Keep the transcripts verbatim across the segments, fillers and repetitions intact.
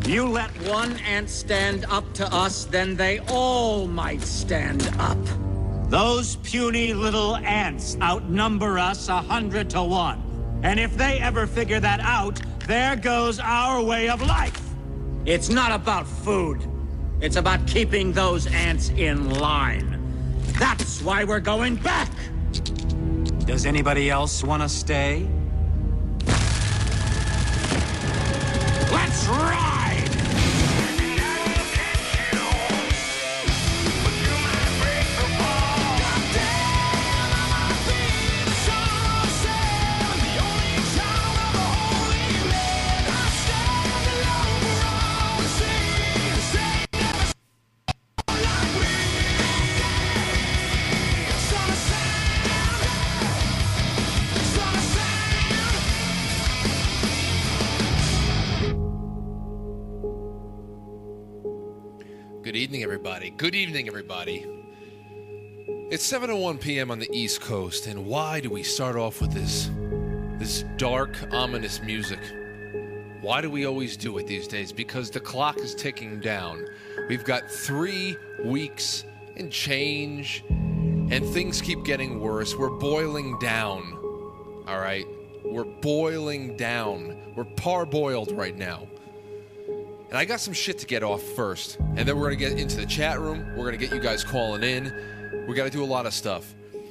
You let one ant stand up to us, then they all might stand up. Those puny little ants outnumber us a hundred to one. And if they ever figure that out, there goes our way of life. It's not about food. It's about keeping those ants in line. That's why we're going back. Does anybody else want to stay? Let's ride! Good evening, everybody. Good evening, everybody. It's seven oh one p.m. on the East Coast, and why do we start off with this, this dark, ominous music? Why do we always do it these days? Because the clock is ticking down. We've got three weeks and change, and things keep getting worse. We're boiling down, all right? We're boiling down. We're parboiled right now. And I got some shit to get off first. And then we're going to get into the chat room. We're going to get you guys calling in. We got to do a lot of stuff.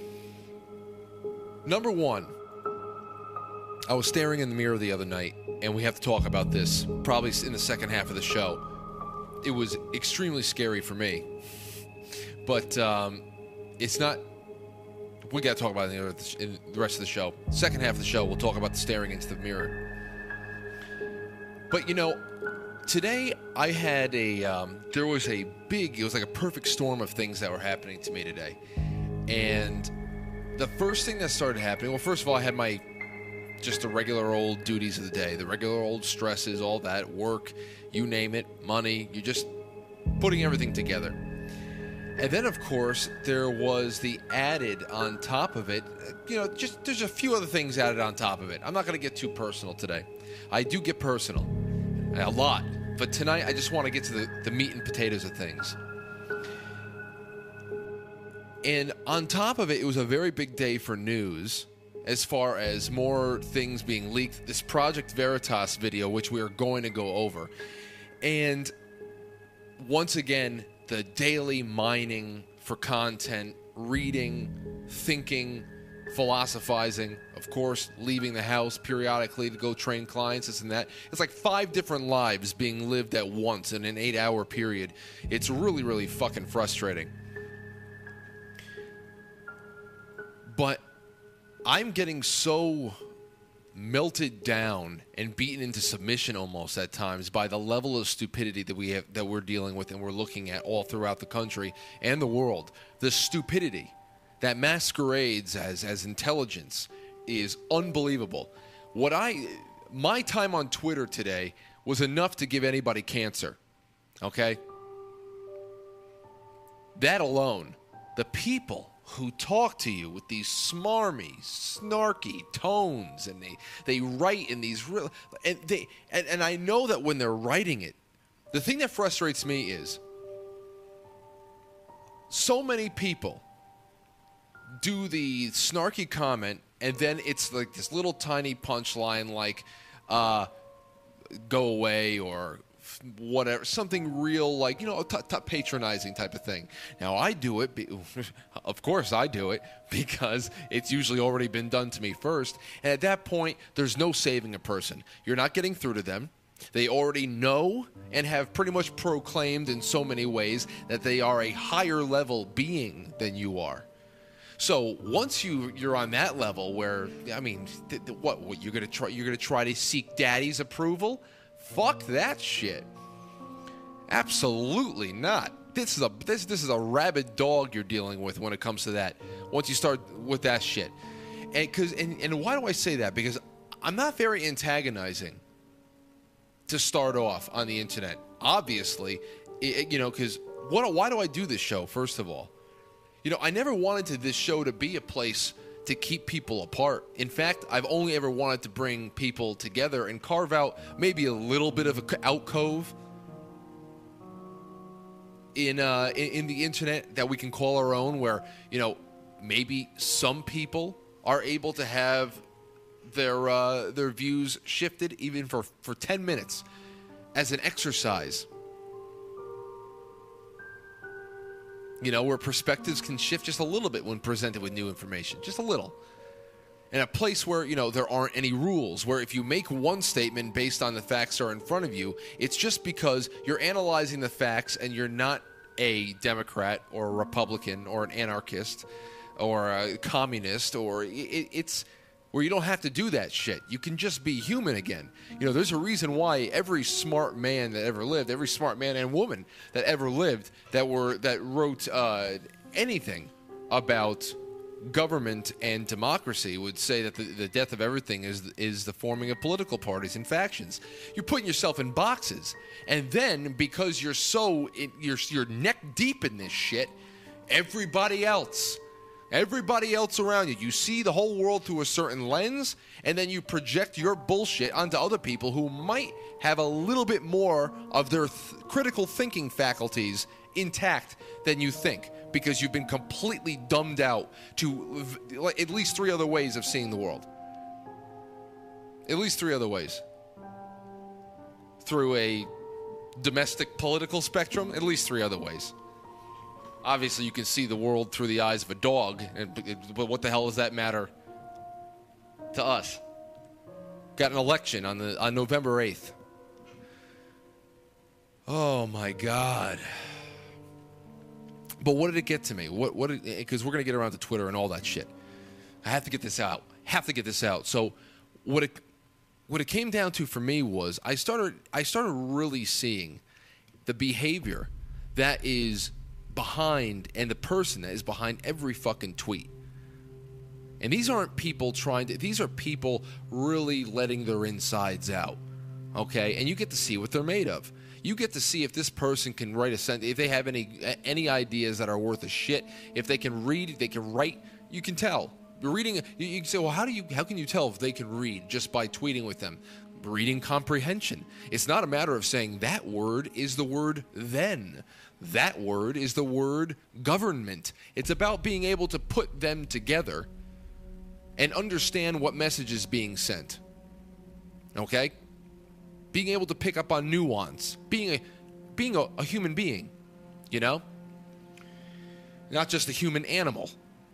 Number one, I was staring in the mirror the other night, and we have to talk about this probably in the second half of the show. It was extremely scary for me. But um, it's not... We got to talk about it in the rest of the show. Second half of the show, we'll talk about the staring into the mirror. But, you know... Today, I had a, um, there was a big, it was like a perfect storm of things that were happening to me today. And the first thing that started happening, well, first of all, I had my, just the regular old duties of the day, the regular old stresses, all that, work, you name it, money, you're just putting everything together. And then, of course, there was the added on top of it, you know, just, there's a few other things added on top of it. I'm not going to get too personal today. I do get personal. A lot. But tonight, I just want to get to the, the meat and potatoes of things. And on top of it, it was a very big day for news as far as more things being leaked. This Project Veritas video, which we are going to go over. And once again, the daily mining for content, reading, thinking, philosophizing, of course, leaving the house periodically to go train clients, this and that. It's like five different lives being lived at once in an eight-hour period. It's really, really fucking frustrating. But I'm getting so melted down and beaten into submission almost at times by the level of stupidity that we have, that we're dealing with and we're looking at all throughout the country and the world. The stupidity that masquerades as, as intelligence is unbelievable. What I, my time on Twitter today was enough to give anybody cancer, okay? That alone, the people who talk to you with these smarmy, snarky tones, and they, they write in these real, and they, and, and I know that when they're writing it, the thing that frustrates me is so many people do the snarky comment, and then it's like this little tiny punchline like, uh, go away, or whatever, something real like, you know, t- t- patronizing type of thing. Now, I do it, be- of course I do it, because it's usually already been done to me first, and at that point, there's no saving a person. You're not getting through to them. They already know and have pretty much proclaimed in so many ways that they are a higher level being than you are. So once you you're on that level where, I mean, th- th- what, what you're gonna try you're gonna try to seek daddy's approval? Fuck that shit. Absolutely not. This is a this this is a rabid dog you're dealing with when it comes to that. Once you start with that shit, and cause and, and why do I say that? Because I'm not very antagonizing to start off on the internet. Obviously, it, you know, because what why do I do this show? First of all. You know, I never wanted to, this show to be a place to keep people apart. In fact, I've only ever wanted to bring people together and carve out maybe a little bit of an alcove in, uh, in in the internet that we can call our own, where, you know, maybe some people are able to have their uh, their views shifted even for, for ten minutes as an exercise. You know, where perspectives can shift just a little bit when presented with new information. Just a little. In a place where, you know, there aren't any rules, where if you make one statement based on the facts that are in front of you, it's just because you're analyzing the facts and you're not a Democrat or a Republican or an anarchist or a communist, or it, it's where you don't have to do that shit. You can just be human again. You know, there's a reason why every smart man that ever lived, every smart man and woman that ever lived that were that wrote uh, anything about government and democracy would say that the, the death of everything is is the forming of political parties and factions. You're putting yourself in boxes, and then because you're so in, you're you're neck deep in this shit, everybody else, everybody else around you, you see the whole world through a certain lens, and then you project your bullshit onto other people who might have a little bit more of their th- critical thinking faculties intact than you think, because you've been completely dumbed out to like at least three other ways of seeing the world. At least three other ways. Through a domestic political spectrum, at least three other ways. Obviously, you can see the world through the eyes of a dog, and, but what the hell does that matter to us? Got an election on the on November eighth. Oh my God. But what did it get to me? What? What? Because we're going to get around to Twitter and all that shit. I have to get this out. Have to get this out. So what it what it came down to for me was I started I started really seeing the behavior that is behind, and the person that is behind every fucking tweet. And these aren't people trying to, these are people really letting their insides out. Okay? And you get to see what they're made of. You get to see if this person can write a sentence, if they have any any ideas that are worth a shit, if they can read, if they can write, you can tell. Reading, you, you can say, well, how do you, how can you tell if they can read just by tweeting with them? Reading comprehension. It's not a matter of saying that word is the word then. That word is the word government. It's about being able to put them together and understand what message is being sent. Okay? Being able to pick up on nuance. Being a being a, a human being. You know? Not just a human animal.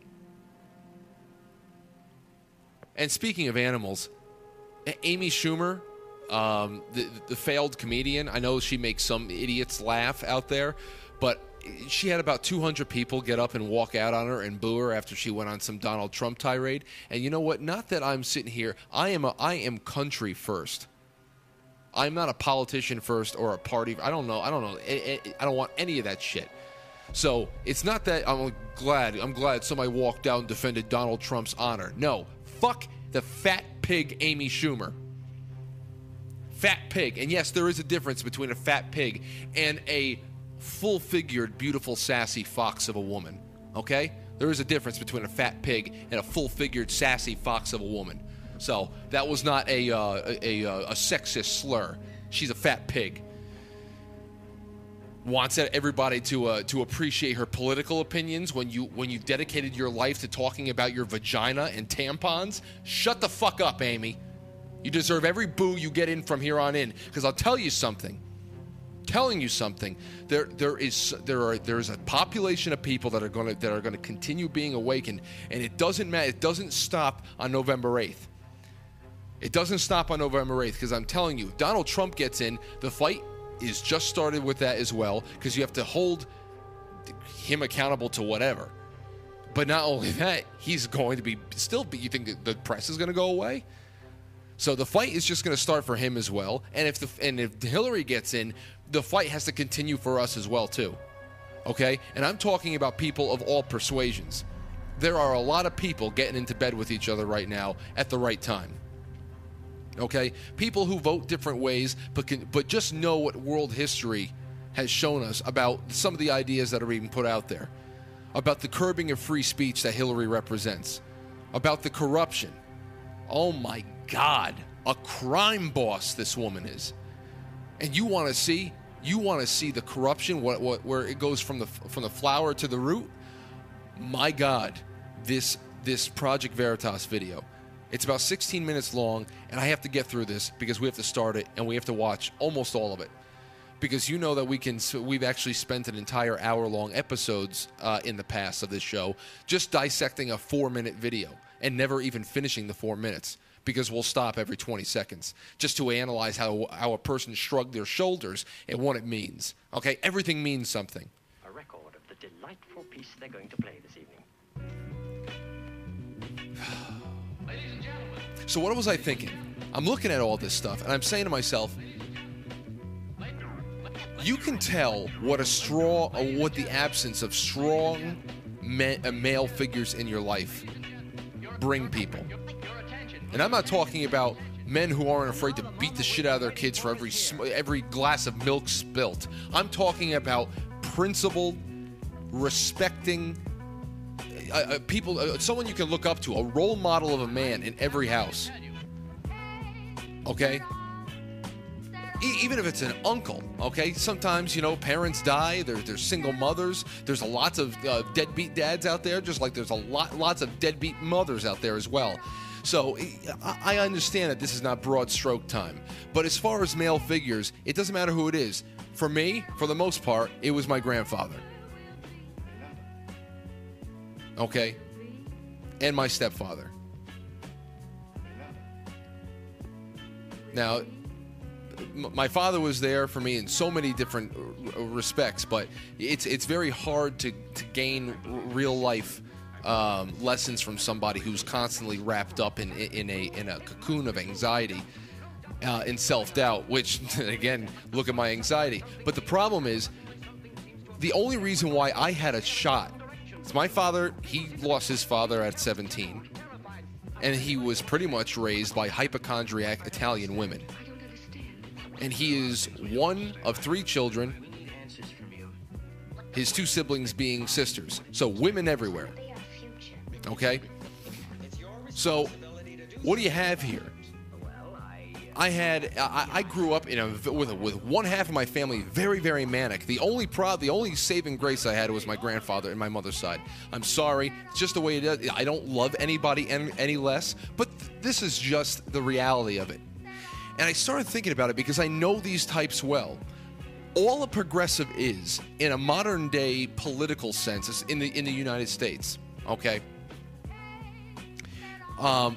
And speaking of animals, Amy Schumer, um, the, the failed comedian, I know she makes some idiots laugh out there, but she had about two hundred people get up and walk out on her and boo her after she went on some Donald Trump tirade. And you know what? Not that I'm sitting here. I am a, I am country first. I'm not a politician first or a party. I don't know. I don't know. I, I, I don't want any of that shit. So it's not that I'm glad. I'm glad somebody walked out and defended Donald Trump's honor. No. Fuck the fat pig Amy Schumer. Fat pig. And yes, there is a difference between a fat pig and a full-figured, beautiful, sassy fox of a woman. Okay? There is a difference between a fat pig and a full-figured, sassy fox of a woman. So that was not a, uh, a, a, a sexist slur. She's a fat pig. Wants everybody to uh, to appreciate her political opinions when you when you've dedicated your life to talking about your vagina and tampons. Shut the fuck up, Amy. You deserve every boo you get in from here on in. Because I'll tell you something. Telling you something. There there is there are there is a population of people that are gonna that are gonna continue being awakened, and it doesn't matter. It doesn't stop on November eighth. It doesn't stop on November eighth, because I'm telling you, Donald Trump gets in, the fight is just started with that as well, because you have to hold him accountable to whatever. But not only that, he's going to be still. You think the press is going to go away? So the fight is just going to start for him as well. And if the and if Hillary gets in, the fight has to continue for us as well too. Okay? And I'm talking about people of all persuasions. There are a lot of people getting into bed with each other right now at the right time. Okay, people who vote different ways, but can, but just know what world history has shown us about some of the ideas that are being put out there, about the curbing of free speech that Hillary represents, about the corruption. Oh my God, a crime boss this woman is. And you want to see you want to see the corruption, what, what, where it goes from the from the flower to the root. My God, this this Project Veritas video. It's about sixteen minutes long, and I have to get through this because we have to start it and we have to watch almost all of it. Because you know that we can, so we've actually spent an entire hour-long episodes uh, in the past of this show just dissecting a four-minute video and never even finishing the four minutes because we'll stop every twenty seconds just to analyze how how a person shrugged their shoulders and what it means. Okay, everything means something. A record of the delightful piece they're going to play this evening. Ladies and gentlemen. So what was I thinking? I'm looking at all this stuff and I'm saying to myself, you can tell what a strong, or what the absence of strong ma- uh, male figures in your life bring people. And I'm not talking about men who aren't afraid to beat the shit out of their kids for every sm- every glass of milk spilt. I'm talking about principled, respecting uh, uh, people, uh, someone you can look up to, a role model of a man in every house. Okay? Even if it's an uncle, okay? Sometimes, you know, parents die. There, there's single mothers. There's a lots of uh, deadbeat dads out there, just like there's a lot, lots of deadbeat mothers out there as well. So I understand that this is not broad stroke time. But as far as male figures, it doesn't matter who it is. For me, for the most part, it was my grandfather. Okay? And my stepfather. Now, my father was there for me in so many different respects, but it's it's very hard to, to gain real life um, lessons from somebody who's constantly wrapped up in in a in a cocoon of anxiety uh, and self-doubt. Which, again, look at my anxiety. But the problem is, the only reason why I had a shot is my father. He lost his father at seventeen, and he was pretty much raised by hypochondriac Italian women. And he is one of three children, his two siblings being sisters. So women everywhere. Okay? So what do you have here? I had I, I grew up in a with a, with one half of my family very very manic. The only pro the only saving grace I had was my grandfather and my mother's side. I'm sorry, it's just the way it is. I don't love anybody any, any less, but th- this is just the reality of it. And I started thinking about it because I know these types well. All a progressive is, in a modern day political sense, is in the in the United States. Okay. Um.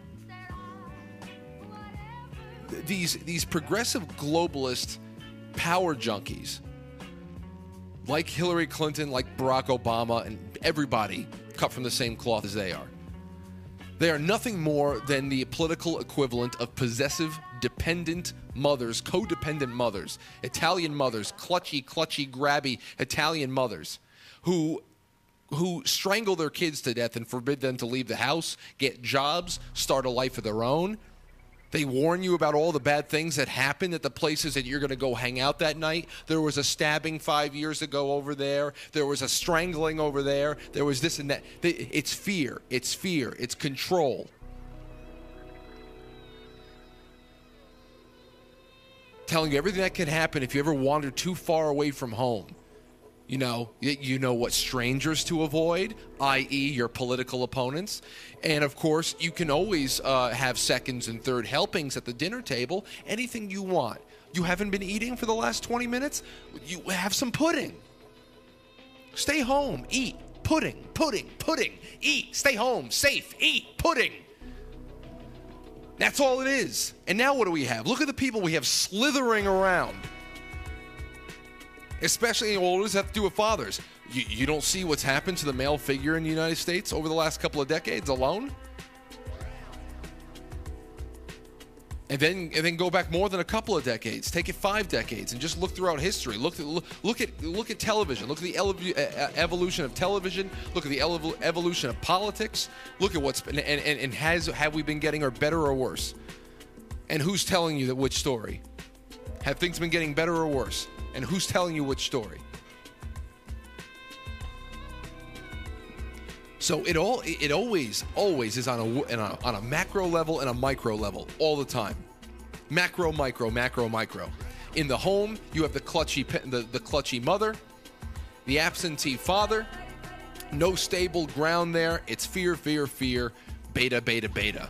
These these progressive globalist power junkies, like Hillary Clinton, like Barack Obama, and everybody cut from the same cloth as they are. They are nothing more than the political equivalent of possessive, dependent mothers, codependent mothers, Italian mothers, clutchy, clutchy, grabby Italian mothers who who strangle their kids to death and forbid them to leave the house, get jobs, start a life of their own. They warn you about all the bad things that happen at the places that you're going to go hang out that night. There was a stabbing five years ago over there. There was a strangling over there. There was this and that. It's fear. It's fear. It's control. Telling you everything that can happen if you ever wander too far away from home. You know, you know what strangers to avoid, that is your political opponents. And, of course, you can always uh, have seconds and third helpings at the dinner table, anything you want. You haven't been eating for the last twenty minutes? You have some pudding. Stay home, eat, pudding, pudding, pudding, eat, stay home, safe, eat, pudding. That's all it is. And now what do we have? Look at the people we have slithering around. Especially all this have to do with fathers. You, you don't see what's happened to the male figure in the United States over the last couple of decades alone? And then and then go back more than a couple of decades. Take it five decades and just look throughout history. Look at look, look at look at television. Look at the elev- uh, evolution of television. Look at the ele- evolution of politics. Look at what's been and, and, and has have we been getting or better or worse? And who's telling you that which story? Have things been getting better or worse? And who's telling you which story? So it all it always always is on a, on a on a macro level and a micro level all the time. Macro, micro, macro, micro. In the home, you have the clutchy, the, the clutchy mother, the absentee father. No stable ground there. It's fear, fear, fear, beta, beta, beta.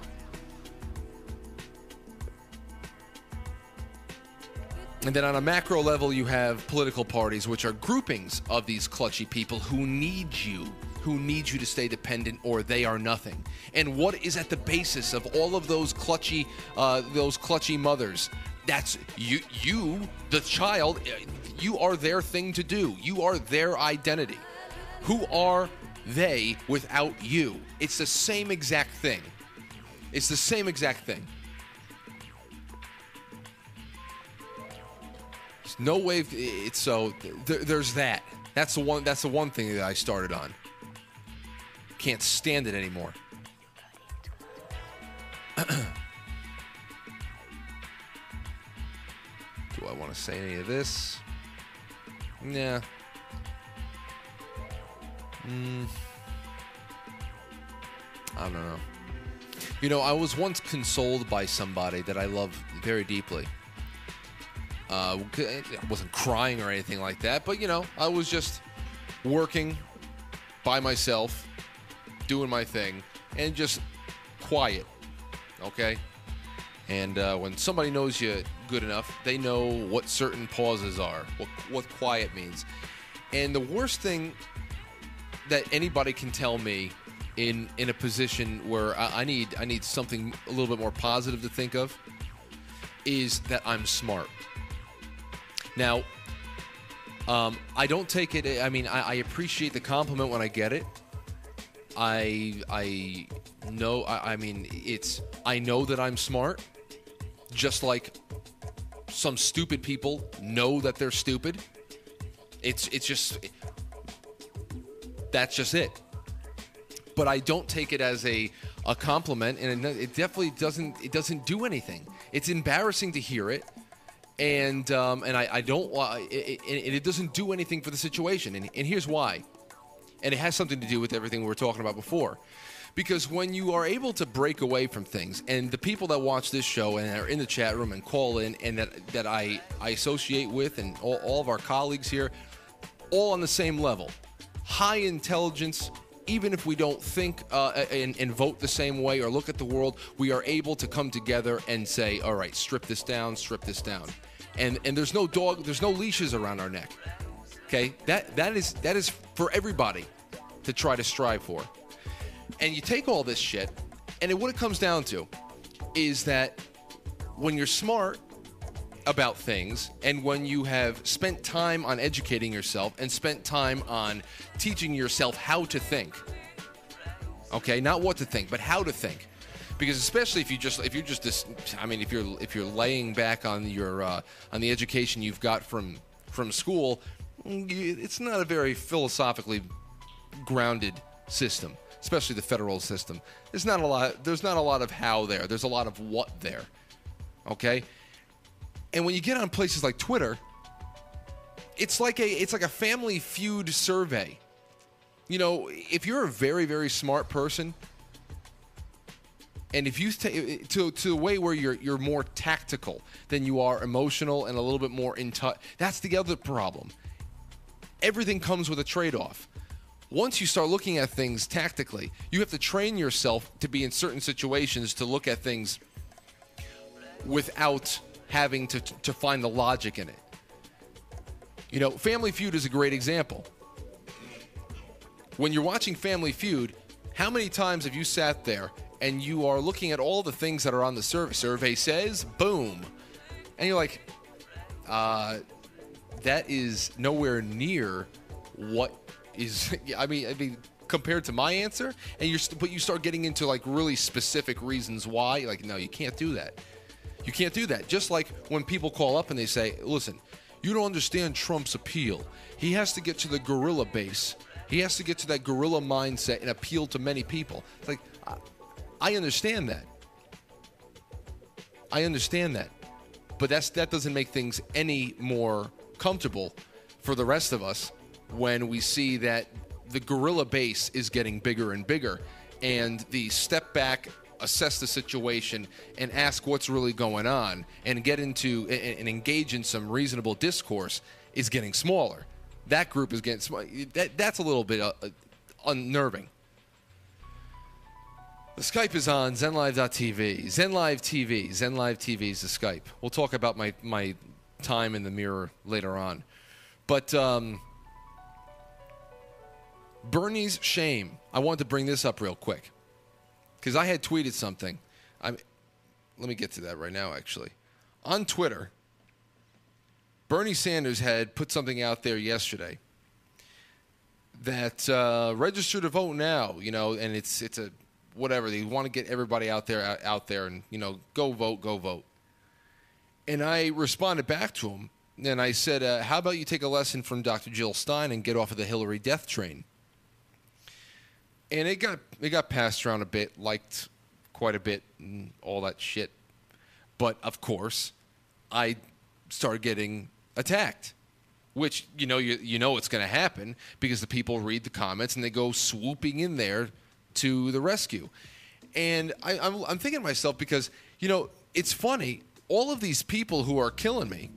And then on a macro level, you have political parties, which are groupings of these clutchy people who need you, who need you to stay dependent, or they are nothing. And what is at the basis of all of those clutchy, uh, those clutchy mothers? That's you, you, the child. You are their thing to do. You are their identity. Who are they without you? It's the same exact thing. It's the same exact thing. There's no way. It's so. There, there's that. That's the one. That's the one thing that I started on. Can't stand it anymore. Do I want to say any of this? Nah. Mm. I don't know. You know, I was once consoled by somebody that I love very deeply. Uh, I wasn't crying or anything like that, but, you know, I was just working by myself, doing my thing, and just quiet, okay? And uh, when somebody knows you good enough, they know what certain pauses are, what, what quiet means. And the worst thing that anybody can tell me in in a position where I, I need I need something a little bit more positive to think of is that I'm smart. Now, um, I don't take it. I mean, I, I appreciate the compliment when I get it. I I know. I, I mean, it's. I know that I'm smart, just like some stupid people know that they're stupid. It's it's just. That's just it. But I don't take it as a, a compliment, and it, it definitely doesn't it doesn't do anything. It's embarrassing to hear it, and um, and I, I don't uh, it, it, it doesn't do anything for the situation. And, and here's why. And it has something to do with everything we were talking about before. Because when you are able to break away from things, and the people that watch this show and are in the chat room and call in, and that, that I, I associate with, and all, all of our colleagues here, all on the same level. High intelligence, even if we don't think uh, and, and vote the same way or look at the world, we are able to come together and say, all right, strip this down, strip this down. And and there's no dog, there's no leashes around our neck. Okay? That that is that is for everybody to try to strive for. And you take all this shit, and it, what it comes down to is that when you're smart about things, and when you have spent time on educating yourself and spent time on teaching yourself how to think, okay, not what to think, but how to think, because especially if you just if you're just this, I mean, if you're if you're laying back on your uh, on the education you've got from from school, it's not a very philosophically grounded system, especially the federal system. There's not a lot. There's not a lot of how there. There's a lot of what there. Okay. And when you get on places like Twitter, it's like a it's like a Family Feud survey. You know, if you're a very, very smart person, and if you t- to to the way where you're you're more tactical than you are emotional and a little bit more in touch, that's the other problem. Everything comes with a trade-off. Once you start looking at things tactically, you have to train yourself to be in certain situations to look at things without having to to find the logic in it. You know, Family Feud is a great example. When you're watching Family Feud, how many times have you sat there and you are looking at all the things that are on the survey? Survey says, boom. And you're like, uh, that is nowhere near what is, I mean, I mean, compared to my answer. And you're, but you start getting into like really specific reasons why. Like, no, you can't do that. You can't do that. Just like when people call up and they say, listen, you don't understand Trump's appeal. He has to get to the guerrilla base. He has to get to that guerrilla mindset and appeal to many people. It's like, I understand that. I understand that. But that's that doesn't make things any more comfortable for the rest of us when we see that the guerrilla base is getting bigger and bigger, and the step back assess the situation and ask what's really going on and get into and, and engage in some reasonable discourse is getting smaller. That group is getting small. That, that's a little bit uh, unnerving. The Skype is on, zen live dot t v. ZenLive T V. ZenLive T V is the Skype. We'll talk about my, my time in the mirror later on. But um, Bernie's shame. I wanted to bring this up real quick because I had tweeted something. I'm, let me get to that right now, actually. On Twitter, Bernie Sanders had put something out there yesterday that uh, register to vote now, you know, and it's it's a whatever. They want to get everybody out there out, out there and, you know, go vote, go vote. And I responded back to him, and I said, uh, how about you take a lesson from Doctor Jill Stein and get off of the Hillary death train? And it got it got passed around a bit, liked quite a bit, and all that shit. But, of course, I started getting attacked, which, you know, you, you know it's going to happen because the people read the comments and they go swooping in there to the rescue. And I, I'm, I'm thinking to myself because, you know, it's funny. All of these people who are killing me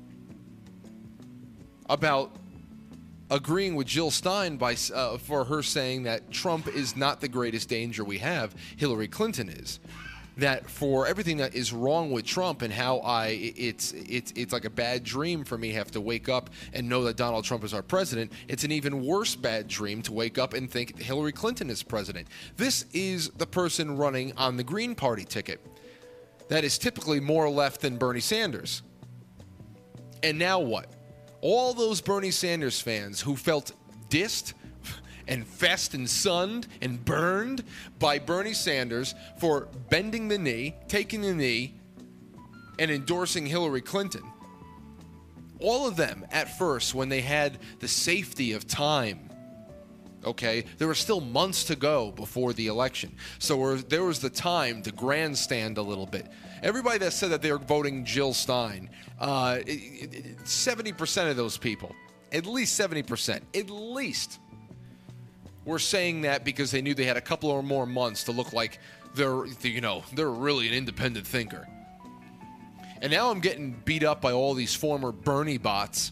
about agreeing with Jill Stein by uh, for her saying that Trump is not the greatest danger we have, Hillary Clinton is. That for everything that is wrong with Trump and how I it's it's it's like a bad dream for me to have to wake up and know that Donald Trump is our president. It's an even worse bad dream to wake up and think Hillary Clinton is president. This is the person running on the Green Party ticket. That is typically more left than Bernie Sanders. And now what? All those Bernie Sanders fans who felt dissed and fessed and sunned and burned by Bernie Sanders for bending the knee, taking the knee, and endorsing Hillary Clinton. All of them, at first, when they had the safety of time, okay, there were still months to go before the election. So there was the time to grandstand a little bit. Everybody that said that they were voting Jill Stein, uh, seventy percent of those people, at least seventy percent, at least, were saying that because they knew they had a couple or more months to look like they're, you know, they're really an independent thinker. And now I'm getting beat up by all these former Bernie bots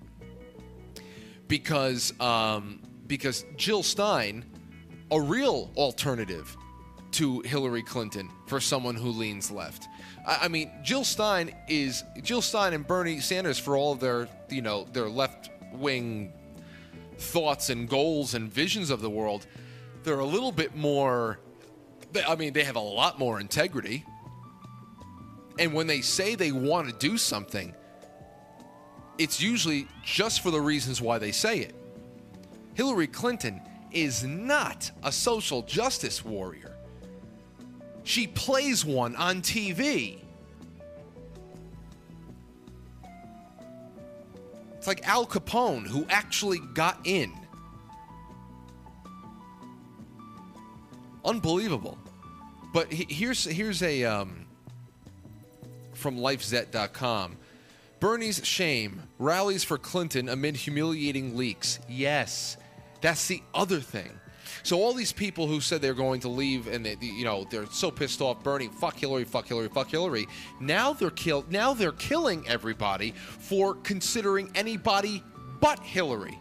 because um, because Jill Stein, a real alternative to Hillary Clinton for someone who leans left. I, I mean, Jill Stein is Jill Stein and Bernie Sanders, for all of their, you know, their left wing thoughts and goals and visions of the world, they're a little bit more, I mean, they have a lot more integrity. And when they say they want to do something, it's usually just for the reasons why they say it. Hillary Clinton is not a social justice warrior. She plays one on T V. It's like Al Capone, who actually got in. Unbelievable. But here's here's a um, from life zet dot com. Bernie's shame rallies for Clinton amid humiliating leaks. Yes, that's the other thing. So all these people who said they're going to leave and they, you know, they're so pissed off, Bernie, fuck Hillary, fuck Hillary, fuck Hillary. Now they're killed. Now they're killing everybody for considering anybody but Hillary.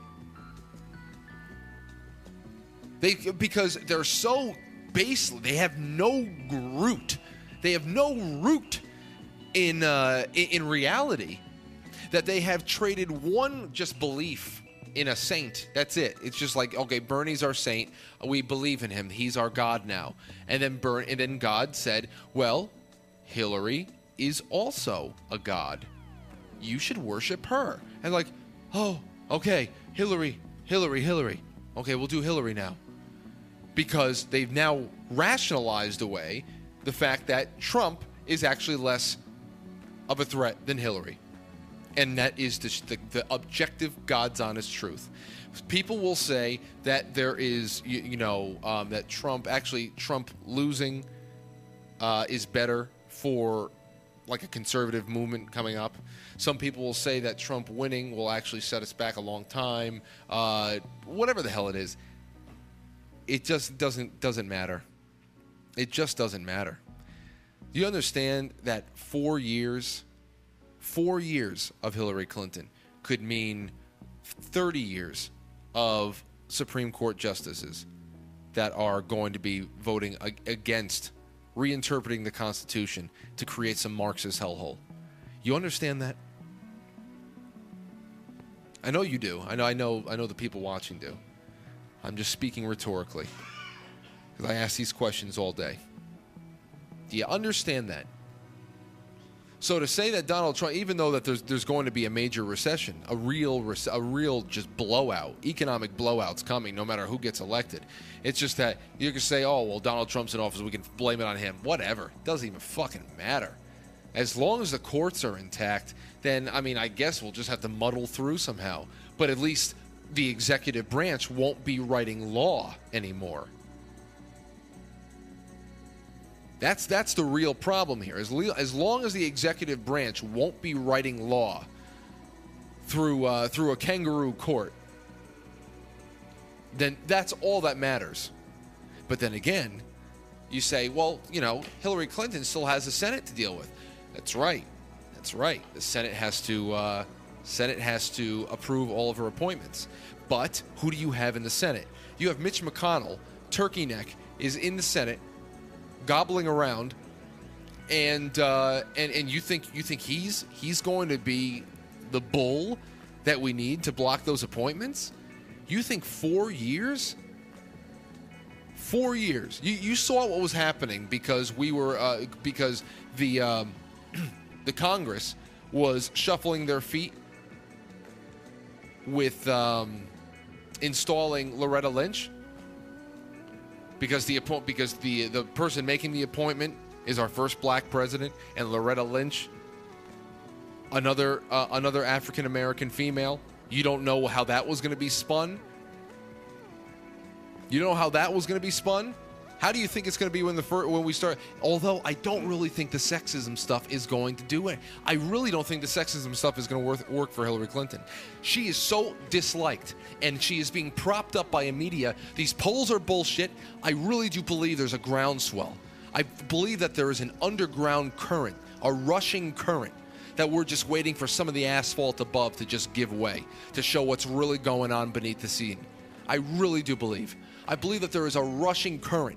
They because they're so baseless. They have no root. They have no root in uh, in reality that they have traded one just belief in a saint. That's it. It's just like, okay, Bernie's our saint. We believe in him. He's our God now. And then Bern, and then God said, well, Hillary is also a God. You should worship her. And like, oh, okay, Hillary, Hillary, Hillary. Okay, we'll do Hillary now. Because they've now rationalized away the fact that Trump is actually less of a threat than Hillary. And that is the, the, the objective, God's honest truth. People will say that there is, you, you know, um, that Trump, actually Trump losing uh, is better for like a conservative movement coming up. Some people will say that Trump winning will actually set us back a long time. Uh, whatever the hell it is. It just doesn't doesn't matter. It just doesn't matter. Do you understand that four years, four years of Hillary Clinton could mean thirty years of Supreme Court justices that are going to be voting against reinterpreting the Constitution to create some Marxist hellhole? You understand that? I know you do. I know. I know. I know the people watching do. I'm just speaking rhetorically because I ask these questions all day. Do you understand that? So to say that Donald Trump, even though that there's there's going to be a major recession, a real a real just blowout, economic blowout's coming, no matter who gets elected. It's just that you can say, oh well, Donald Trump's in office, we can blame it on him. Whatever, it doesn't even fucking matter. As long as the courts are intact, then I mean, I guess we'll just have to muddle through somehow. But at least the executive branch won't be writing law anymore. That's that's the real problem here. As, le- as long as the executive branch won't be writing law through uh, through a kangaroo court, then that's all that matters. But then again, you say, well, you know, Hillary Clinton still has the Senate to deal with. That's right. That's right. The Senate has to uh, Senate has to approve all of her appointments. But who do you have in the Senate? You have Mitch McConnell. Turkey neck is in the Senate, gobbling around, and uh, and and you think you think he's he's going to be the bull that we need to block those appointments? You think four years? Four years. You you saw what was happening because we were uh, because the um, the Congress was shuffling their feet with um, installing Loretta Lynch. Because the because the the person making the appointment is our first black president, and Loretta Lynch, another uh, another African American female. You don't know how that was going to be spun. You know how that was going to be spun. How do you think it's going to be when the fir- when we start? Although I don't really think the sexism stuff is going to do it. I really don't think the sexism stuff is going to work, work for Hillary Clinton. She is so disliked, and she is being propped up by a media. These polls are bullshit. I really do believe there's a groundswell. I believe that there is an underground current, a rushing current, that we're just waiting for some of the asphalt above to just give way, to show what's really going on beneath the scene. I really do believe. I believe that there is a rushing current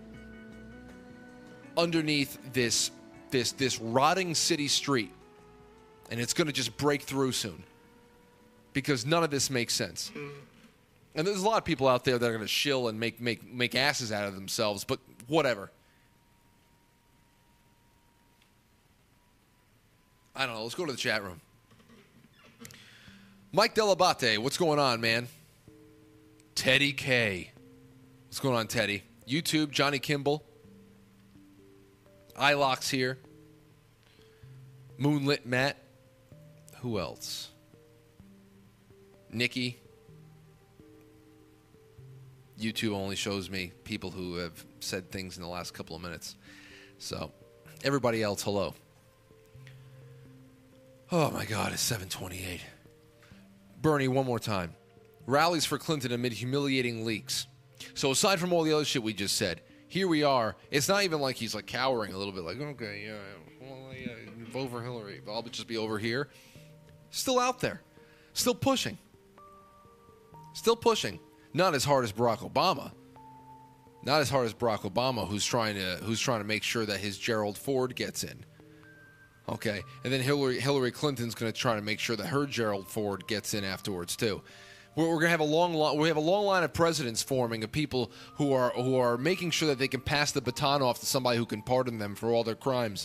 underneath this this this rotting city street, and it's going to just break through soon, because none of this makes sense. Mm. And there's a lot of people out there that are going to shill and make make make asses out of themselves, but whatever. I don't know. Let's go to the chat room. Mike Delabate, what's going on, man? Teddy K. What's going on, Teddy? YouTube, Johnny Kimball. iLock's here. Moonlit Matt. Who else? Nikki. YouTube only shows me people who have said things in the last couple of minutes. So, everybody else, hello. Oh, my God, it's seven twenty-eight. Bernie, one more time. Rallies for Clinton amid humiliating leaks. So aside from all the other shit we just said, here we are. It's not even like he's like cowering a little bit, like, okay, yeah, well, yeah, vote for Hillary. I'll just be over here. Still out there. Still pushing. Still pushing. Not as hard as Barack Obama. Not as hard as Barack Obama, who's trying to who's trying to make sure that his Gerald Ford gets in. Okay, and then Hillary Hillary Clinton's going to try to make sure that her Gerald Ford gets in afterwards too. We're, we're going to have a long line. We have a long line of presidents forming of people who are who are making sure that they can pass the baton off to somebody who can pardon them for all their crimes.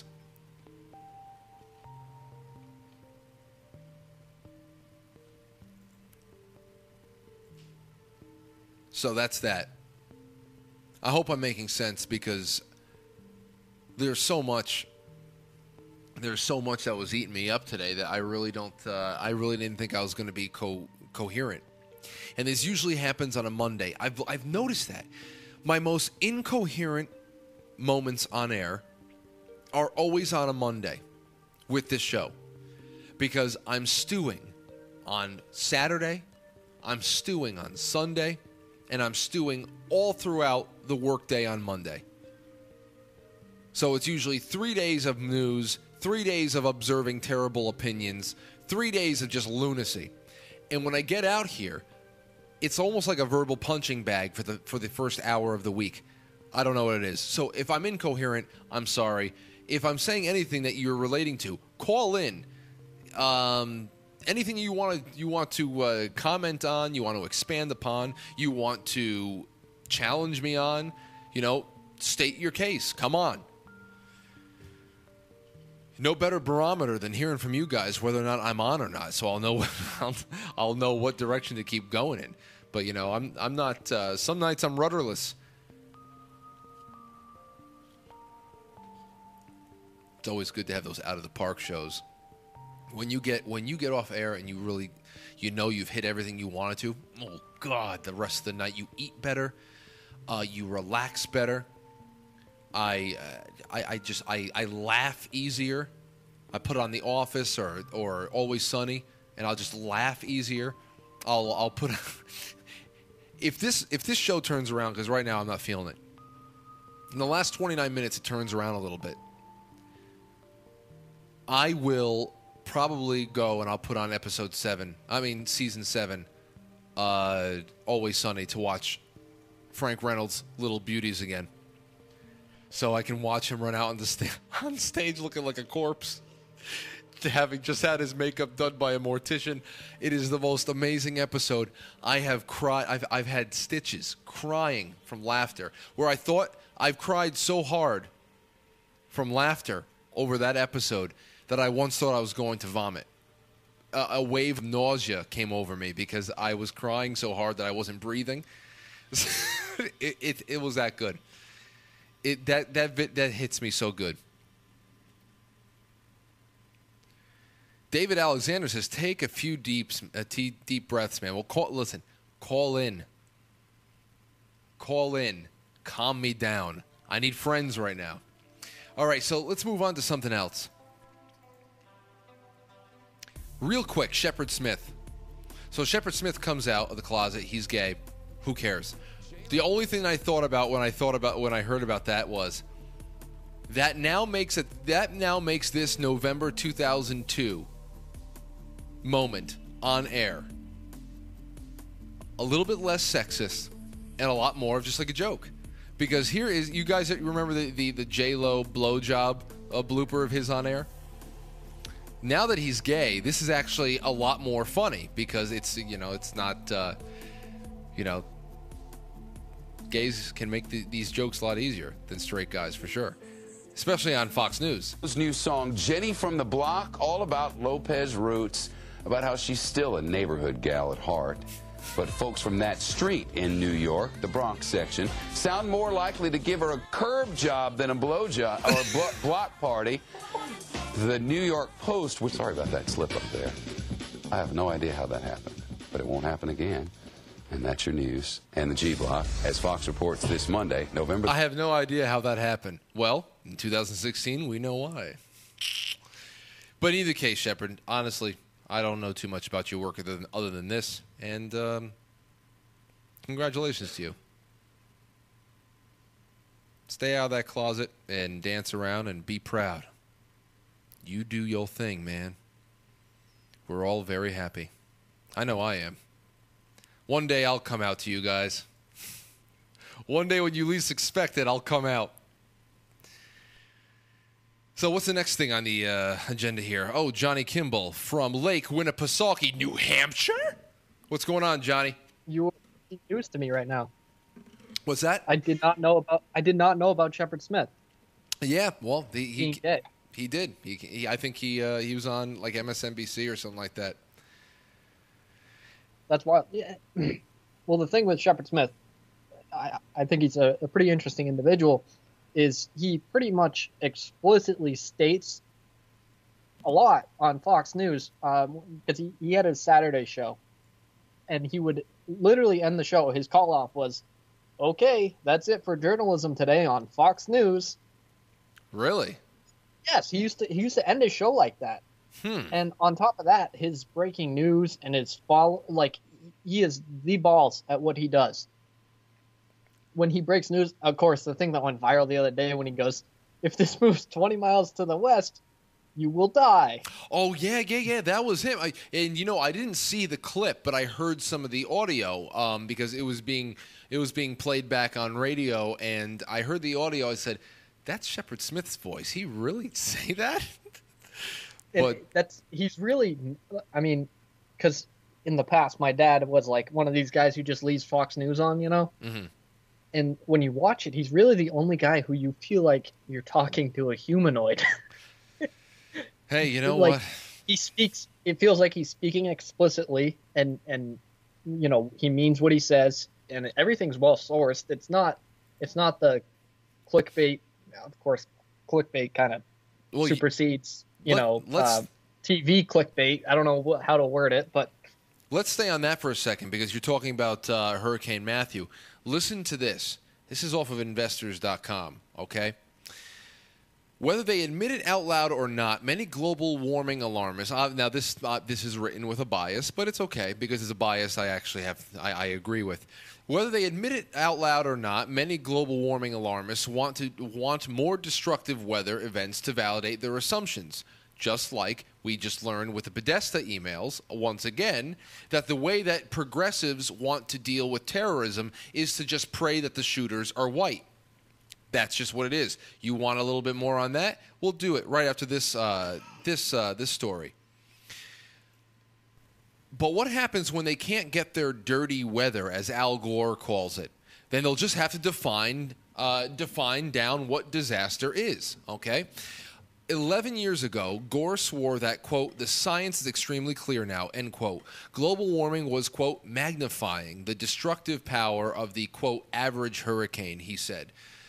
So that's that. I hope I'm making sense, because there's so much. There's so much that was eating me up today that I really don't. Uh, I really didn't think I was going to be co- coherent. And this usually happens on a Monday. I've I've noticed that my most incoherent moments on air are always on a Monday with this show, because I'm stewing on Saturday, I'm stewing on Sunday, and I'm stewing all throughout the workday on Monday. So it's usually three days of news, three days of observing terrible opinions, three days of just lunacy. And when I get out here, it's almost like a verbal punching bag for the for the first hour of the week. I don't know what it is. So if I'm incoherent, I'm sorry. If I'm saying anything that you're relating to, call in. Um, anything you want to you want to uh, comment on, you want to expand upon, you want to challenge me on, you know, state your case. Come on. No better barometer than hearing from you guys whether or not I'm on or not, so I'll know I'll, I'll know what direction to keep going in. But you know, I'm I'm not. Uh, some nights I'm rudderless. It's always good to have those out of the park shows. When you get when you get off air and you really, you know, you've hit everything you wanted to. Oh God, the rest of the night you eat better, uh, you relax better. I, uh, I, I just, I, I laugh easier. I put on The Office or, or Always Sunny, and I'll just laugh easier. I'll, I'll put. if this, if this show turns around, because right now I'm not feeling it. In the last twenty-nine minutes, it turns around a little bit. I will probably go and I'll put on episode seven. I mean, season seven, uh, Always Sunny, to watch Frank Reynolds' Little Beauties again. So I can watch him run out on, the sta- on stage looking like a corpse, having just had his makeup done by a mortician. It is the most amazing episode. I have cried. I've, I've had stitches crying from laughter, where I thought I've cried so hard from laughter over that episode that I once thought I was going to vomit. A, a wave of nausea came over me because I was crying so hard that I wasn't breathing. it, it, it was that good. It, that that that hits me so good. David Alexander says, "Take a few deep uh, t- deep breaths, man." Well, call, listen, call in, call in, calm me down. I need friends right now. All right, so let's move on to something else. Real quick, Shepard Smith. So Shepard Smith comes out of the closet. He's gay. Who cares? The only thing I thought about when I thought about when I heard about that was that now makes it that now makes this November two thousand two moment on air a little bit less sexist and a lot more of just like a joke. Because here is, you guys remember the the, the J-Lo blowjob uh, blooper of his on air? Now that he's gay, this is actually a lot more funny because it's, you know, it's not, uh, you know, gays can make the, these jokes a lot easier than straight guys, for sure. Especially on Fox News. His new song, Jenny from the Block, all about Lopez roots, about how she's still a neighborhood gal at heart. But folks from that street in New York, the Bronx section, sound more likely to give her a curb job than a blow job or a blo- block party. The New York Post, which, sorry about that slip up there. I have no idea how that happened, but it won't happen again. And that's your news. And the G-Block, as Fox reports this Monday, November... I have no idea how that happened. Well, in two thousand sixteen, we know why. But in either case, Shepard, honestly, I don't know too much about your work other than, other than this. And um, congratulations to you. Stay out of that closet and dance around and be proud. You do your thing, man. We're all very happy. I know I am. One day I'll come out to you guys. One day when you least expect it, I'll come out. So what's the next thing on the uh, agenda here? Oh, Johnny Kimball from Lake Winnipesaukee, New Hampshire? What's going on, Johnny? You're news to me right now. What's that? I did not know about. I did not know about Shepard Smith. Yeah, well, the, he Being gay. he did. He, he I think he uh, he was on like M S N B C or something like that. That's why. Yeah. Well, the thing with Shepard Smith, I, I think he's a, a pretty interesting individual, is he pretty much explicitly states a lot on Fox News, because um, he, he had his Saturday show, and he would literally end the show. His call-off was, okay, that's it for journalism today on Fox News. Really? Yes, he used to he used to end his show like that. Hmm. And on top of that, his breaking news and his follow, like, he is the balls at what he does. When he breaks news, of course, the thing that went viral the other day when he goes, if this moves twenty miles to the west, you will die. Oh, yeah, yeah, yeah. That was him. I, and, you know, I didn't see the clip, but I heard some of the audio um, because it was being it was being played back on radio, and I heard the audio. I said, that's Shepard Smith's voice. He really say that? But that's he's really, I mean, because in the past, my dad was like one of these guys who just leaves Fox News on, you know? Mm-hmm. And when you watch it, he's really the only guy who you feel like you're talking to a humanoid. Hey, you know like, what? He speaks, it feels like he's speaking explicitly, and, and, you know, he means what he says, and everything's well sourced. It's not, it's not the clickbait, of course, clickbait kind of well, supersedes, you let, know, uh, T V clickbait. I don't know what, how to word it, but. Let's stay on that for a second because you're talking about uh, Hurricane Matthew. Listen to this. This is off of investors dot com, okay? Whether they admit it out loud or not, many global warming alarmists. Uh, now, this uh, this is written with a bias, but it's okay because it's a bias I actually have. I, I agree with. Whether they admit it out loud or not, many global warming alarmists want to want more destructive weather events to validate their assumptions. Just like we just learned with the Podesta emails, once again, that the way that progressives want to deal with terrorism is to just pray that the shooters are white. That's just what it is. You want a little bit more on that? We'll do it right after this uh, this uh, this story. But what happens when they can't get their dirty weather, as Al Gore calls it? Then they'll just have to define uh, define down what disaster is, okay? Eleven years ago, Gore swore that, quote, the science is extremely clear now, end quote. Global warming was, quote, magnifying the destructive power of the, quote, average hurricane, he said.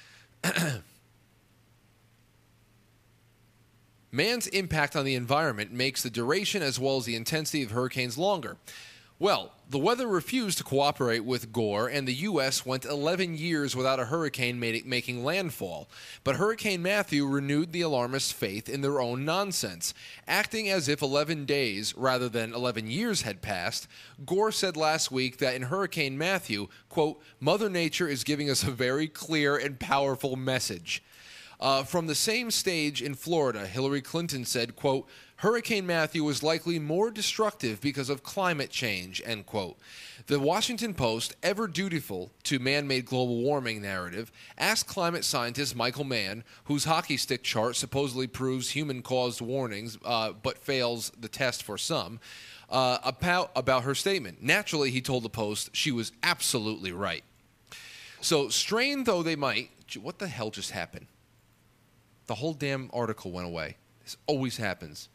Man's impact on the environment makes the duration as well as the intensity of hurricanes longer. Well, the weather refused to cooperate with Gore, and the U S went eleven years without a hurricane made it making landfall. But Hurricane Matthew renewed the alarmists' faith in their own nonsense. Acting as if eleven days rather than eleven years had passed, Gore said last week that in Hurricane Matthew, quote, Mother Nature is giving us a very clear and powerful message. Uh, from the same stage in Florida, Hillary Clinton said, quote, Hurricane Matthew was likely more destructive because of climate change, end quote. The Washington Post, ever dutiful to man-made global warming narrative, asked climate scientist Michael Mann, whose hockey stick chart supposedly proves human-caused warnings uh, but fails the test for some, uh, about, about her statement. Naturally, he told the Post she was absolutely right. So, strain though they might, what the hell just happened? The whole damn article went away. This always happens.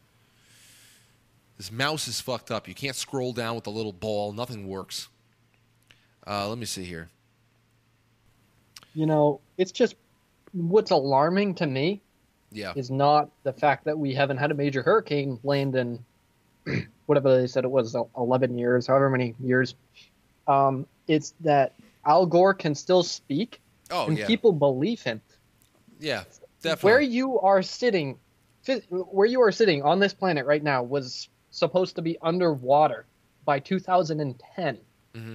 This mouse is fucked up. You can't scroll down with the little ball. Nothing works. Uh, let me see here. You know, it's just what's alarming to me yeah. is not the fact that we haven't had a major hurricane land in whatever they said it was, eleven years, however many years. Um, it's that Al Gore can still speak, oh, and yeah. people believe him. Yeah, definitely. Where you are sitting, where you are sitting on this planet right now was supposed to be underwater by two thousand ten. Mm-hmm.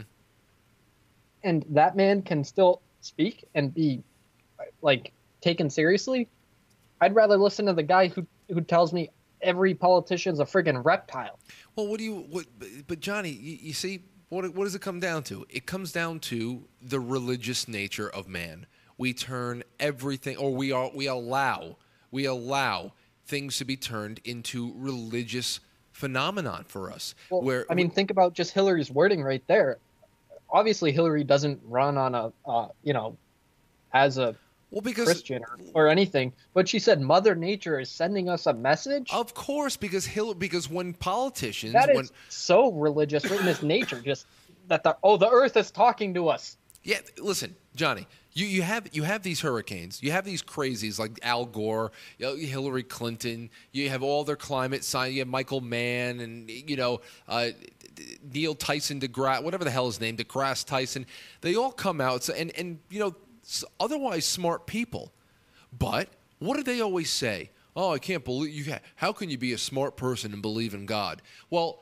And that man can still speak and be, like, taken seriously. I'd rather listen to the guy who who tells me every politician's a friggin' reptile. Well, what do you? What, but Johnny, you, you see, what what does it come down to? It comes down to the religious nature of man. We turn everything, or we are we allow we allow things to be turned into religious phenomenon for us. Well, where I mean, think about just Hillary's wording right there. Obviously, Hillary doesn't run on a, uh, you know, as a well, because, Christian or, or anything, but she said Mother Nature is sending us a message. Of course, because Hillary, because when politicians, that when, is so religious in this nature, just that the oh, the Earth is talking to us. Yeah, listen, Johnny. You you have you have these hurricanes, you have these crazies like Al Gore, you know, Hillary Clinton. You have all their climate science. You have Michael Mann and you know uh, Neil Tyson deGrasse, whatever the hell his name, deGrasse Tyson. They all come out and and you know otherwise smart people, but what do they always say? Oh, I can't believe you. How can you be a smart person and believe in God? Well,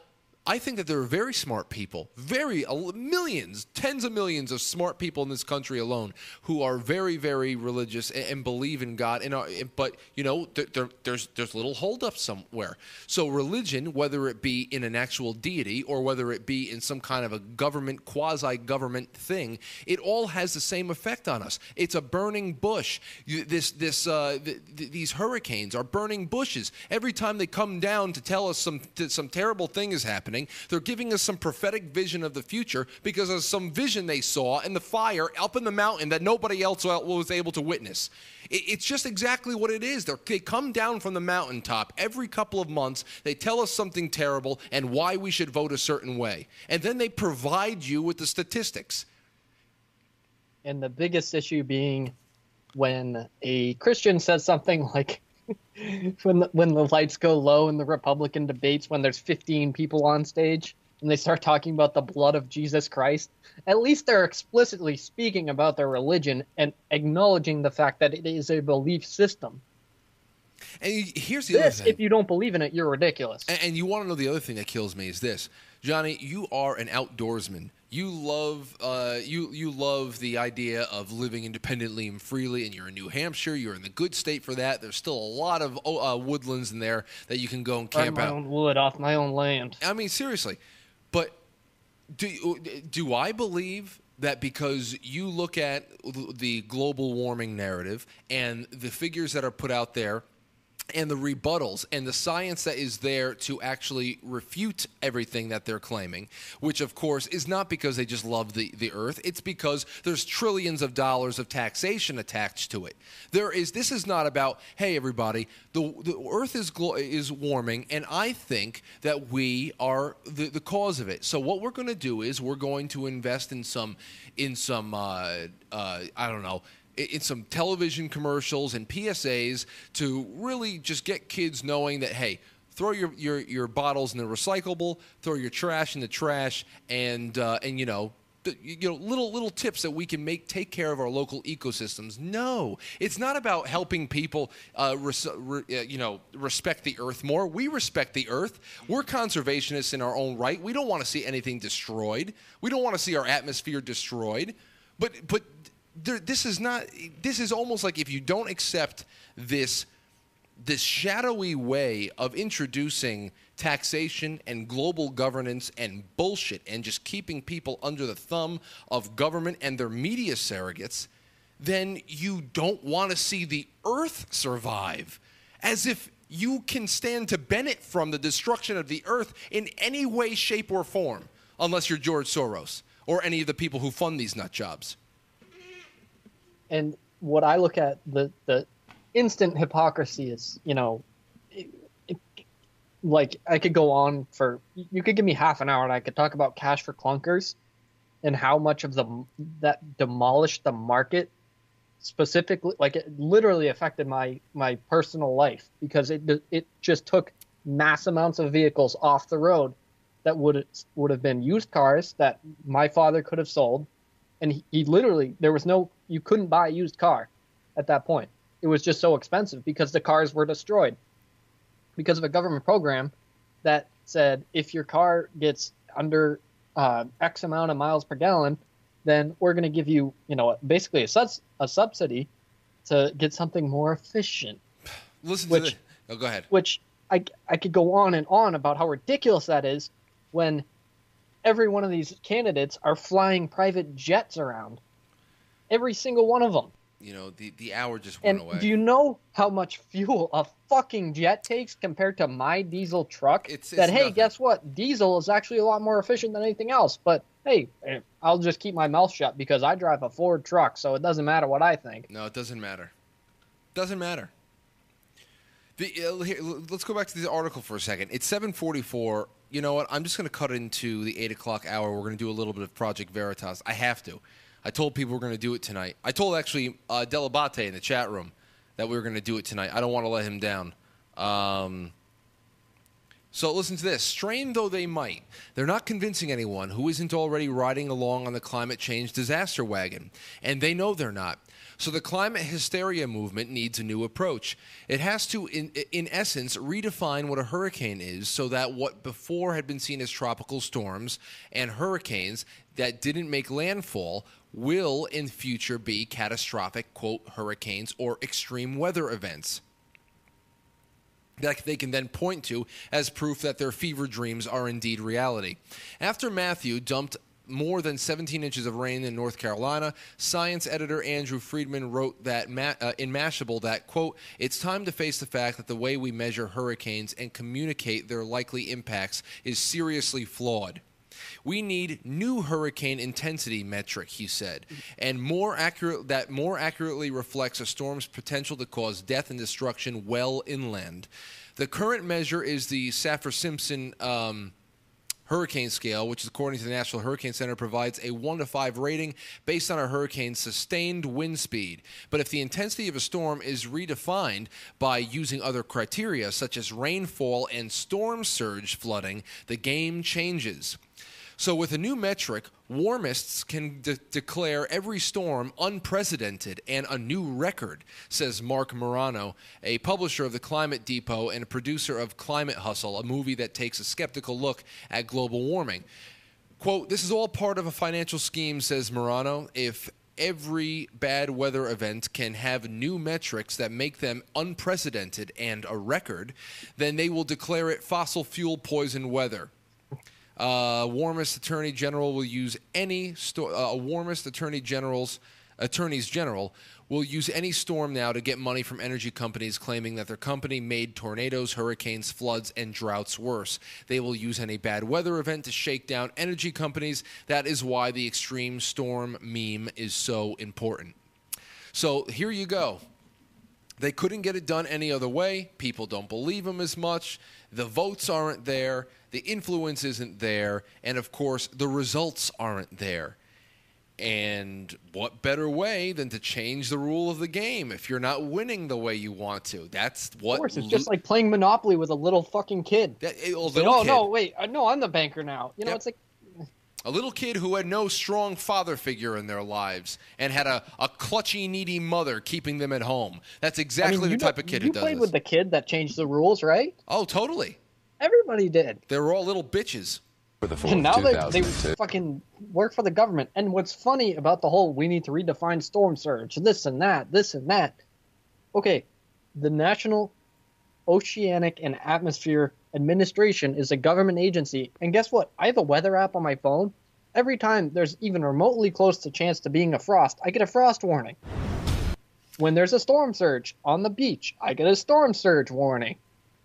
I think that there are very smart people, very uh, millions, tens of millions of smart people in this country alone who are very, very religious and, and believe in God. And are, but you know, there, there, there's there's little holdups somewhere. So religion, whether it be in an actual deity or whether it be in some kind of a government, quasi-government thing, it all has the same effect on us. It's a burning bush. You, this this uh, th- th- these hurricanes are burning bushes. Every time they come down to tell us some th- some terrible thing is happening, they're giving us some prophetic vision of the future because of some vision they saw in the fire up in the mountain that nobody else was able to witness. It's just exactly what it is. They're, they come down from the mountaintop every couple of months. They tell us something terrible and why we should vote a certain way. And then they provide you with the statistics. And the biggest issue being when a Christian says something like, when the, when the lights go low in the Republican debates, when there's fifteen people on stage and they start talking about the blood of Jesus Christ, at least they're explicitly speaking about their religion and acknowledging the fact that it is a belief system. And here's the this, other thing. If you don't believe in it, you're ridiculous. And, and you want to know the other thing that kills me is this. Johnny, you are an outdoorsman. You love uh, you you love the idea of living independently and freely, and you're in New Hampshire. You're in the good state for that. There's still a lot of uh, woodlands in there that you can go and camp Burn my out. own wood off my own land. I mean, seriously. But do do I believe that because you look at the global warming narrative and the figures that are put out there, and the rebuttals and the science that is there to actually refute everything that they're claiming, which, of course, is not because they just love the, the earth. It's because there's trillions of dollars of taxation attached to it. There is. This is not about, hey, everybody, the, the earth is glo- is warming, and I think that we are the, the cause of it. So what we're going to do is we're going to invest in some, in some uh, uh, I don't know, in some television commercials and P S As to really just get kids knowing that, hey, throw your, your, your bottles in the recyclable, throw your trash in the trash, and uh, and you know, the, you know, little little tips that we can make take care of our local ecosystems. No, it's not about helping people, uh, res- re, uh, you know, respect the earth more. We respect the earth. We're conservationists in our own right. We don't want to see anything destroyed. We don't want to see our atmosphere destroyed. But but. There, this is not. This is almost like if you don't accept this, this shadowy way of introducing taxation and global governance and bullshit, and just keeping people under the thumb of government and their media surrogates, then you don't want to see the earth survive. As if you can stand to benefit from the destruction of the earth in any way, shape, or form, unless you're George Soros or any of the people who fund these nut jobs. And what I look at, the, the instant hypocrisy is, you know, it, it, like I could go on for, you could give me half an hour and I could talk about cash for clunkers and how much of the, that demolished the market specifically, like it literally affected my, my personal life because it, it just took mass amounts of vehicles off the road that would, would have been used cars that my father could have sold. And he, he literally, there was no, you couldn't buy a used car at that point. It was just so expensive because the cars were destroyed because of a government program that said if your car gets under uh, X amount of miles per gallon, then we're going to give you, you know, basically a, sus- a subsidy to get something more efficient. Listen which, to this. Oh, go ahead. Which I, I could go on and on about how ridiculous that is when every one of these candidates are flying private jets around. Every single one of them. You know, the, the hour just went and away. Do you know how much fuel a fucking jet takes compared to my diesel truck? It's, it's that, hey, nothing. guess what? Diesel is actually a lot more efficient than anything else. But, hey, I'll just keep my mouth shut because I drive a Ford truck, so it doesn't matter what I think. No, it doesn't matter. Doesn't matter. The, uh, here, let's go back to the article for a second. It's seven forty-four. You know what? I'm just going to cut into the eight o'clock hour. We're going to do a little bit of Project Veritas. I have to. I told people we're going to do it tonight. I told, actually, uh, Delabate in the chat room that we were going to do it tonight. I don't want to let him down. Um, so listen to this. Strain though they might, they're not convincing anyone who isn't already riding along on the climate change disaster wagon. And they know they're not. So the climate hysteria movement needs a new approach. It has to, in, in essence, redefine what a hurricane is so that what before had been seen as tropical storms and hurricanes that didn't make landfall will in future be catastrophic, quote, hurricanes or extreme weather events that they can then point to as proof that their fever dreams are indeed reality. After Matthew dumped more than seventeen inches of rain in North Carolina, science editor Andrew Friedman wrote that Ma- uh, in Mashable that, quote, it's time to face the fact that the way we measure hurricanes and communicate their likely impacts is seriously flawed. We need new hurricane intensity metric, he said, and more accurate that more accurately reflects a storm's potential to cause death and destruction well inland. The current measure is the Saffir-Simpson um, hurricane scale, which, according to the National Hurricane Center, provides a one to five rating based on a hurricane's sustained wind speed. But if the intensity of a storm is redefined by using other criteria, such as rainfall and storm surge flooding, the game changes. So with a new metric, warmists can de- declare every storm unprecedented and a new record, says Mark Morano, a publisher of the Climate Depot and a producer of Climate Hustle, a movie that takes a skeptical look at global warming. Quote, this is all part of a financial scheme, says Morano. If every bad weather event can have new metrics that make them unprecedented and a record, then they will declare it fossil fuel poison weather. Uh, warmest attorney general will use any sto- uh, warmest attorney generals attorneys general will use any storm now to get money from energy companies claiming that their company made tornadoes, hurricanes, floods, and droughts worse. They will use any bad weather event to shake down energy companies. That is why the extreme storm meme is so important. So here you go. They couldn't get it done any other way. People don't believe them as much. The votes aren't there. The influence isn't there. And, of course, the results aren't there. And what better way than to change the rule of the game if you're not winning the way you want to? That's what... Of course, it's lo- just like playing Monopoly with a little fucking kid. That, a little like, oh, kid. no, wait. Uh, no, I'm the banker now. You know, Yep. it's like... A little kid who had no strong father figure in their lives and had a, a clutchy, needy mother keeping them at home. That's exactly I mean, the you type know, of kid you who does played this. with the kid that changed the rules, right? Oh, totally. Everybody did. They were all little bitches. For the And now they, they two thousand two. fucking work for the government. And what's funny about the whole we need to redefine storm surge, this and that, this and that. Okay, the National Oceanic and Atmosphere Administration is a government agency. And guess what? I have a weather app on my phone. Every time there's even remotely close to chance to being a frost, I get a frost warning. When there's a storm surge on the beach, I get a storm surge warning.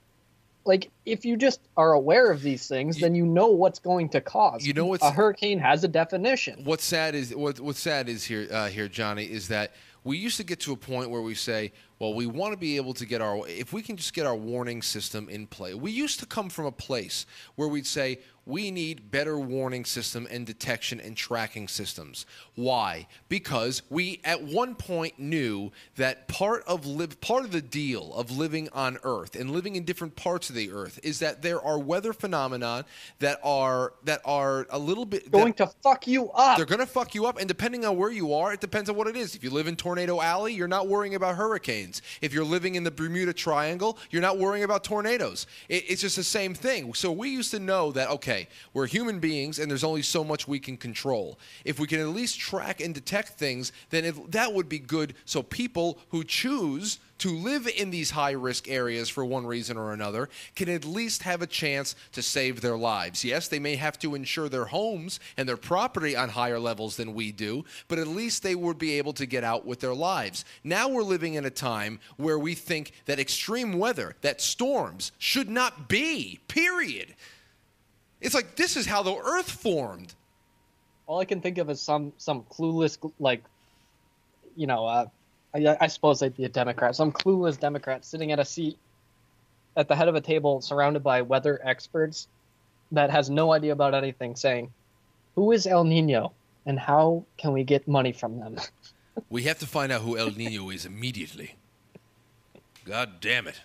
Like, if you just are aware of these things, then you know what's going to cause. You know what's a hurricane has a definition. What's sad is what, what's sad is here, uh, here, Johnny, is that we used to get to a point where we say, well, we want to be able to get our, if we can just get our warning system in play. We used to come from a place where we'd say, we need better warning system and detection and tracking systems. Why? Because we at one point knew that part of live, part of the deal of living on Earth and living in different parts of the Earth is that there are weather phenomena that are that are a little bit Going that, to fuck you up. They're going to fuck you up, and depending on where you are, it depends on what it is. If you live in Tornado Alley, you're not worrying about hurricanes. If you're living in the Bermuda Triangle, you're not worrying about tornadoes. It, it's just the same thing. So we used to know that, okay, we're human beings, and there's only so much we can control. If we can at least track and detect things, then it, that would be good so people who choose to live in these high-risk areas for one reason or another can at least have a chance to save their lives. Yes, they may have to insure their homes and their property on higher levels than we do, but at least they would be able to get out with their lives. Now we're living in a time where we think that extreme weather, that storms, should not be, period. It's like, this is how the earth formed. All I can think of is some some clueless, like, you know, uh, I, I suppose they'd be a Democrat, some clueless Democrat sitting at a seat at the head of a table surrounded by weather experts that has no idea about anything, saying, who is El Nino and how can we get money from them? We have to find out who El Nino is immediately. God damn it.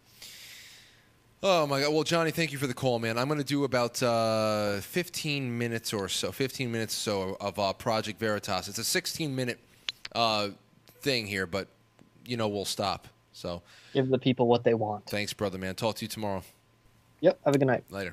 Oh, my God. Well, Johnny, thank you for the call, man. I'm going to do about uh, fifteen minutes or so, fifteen minutes or so of uh, Project Veritas. It's a sixteen-minute uh, thing here, but you know we'll stop. So Give the people what they want. thanks, brother, man. Talk to you tomorrow. Yep. Have a good night. Later.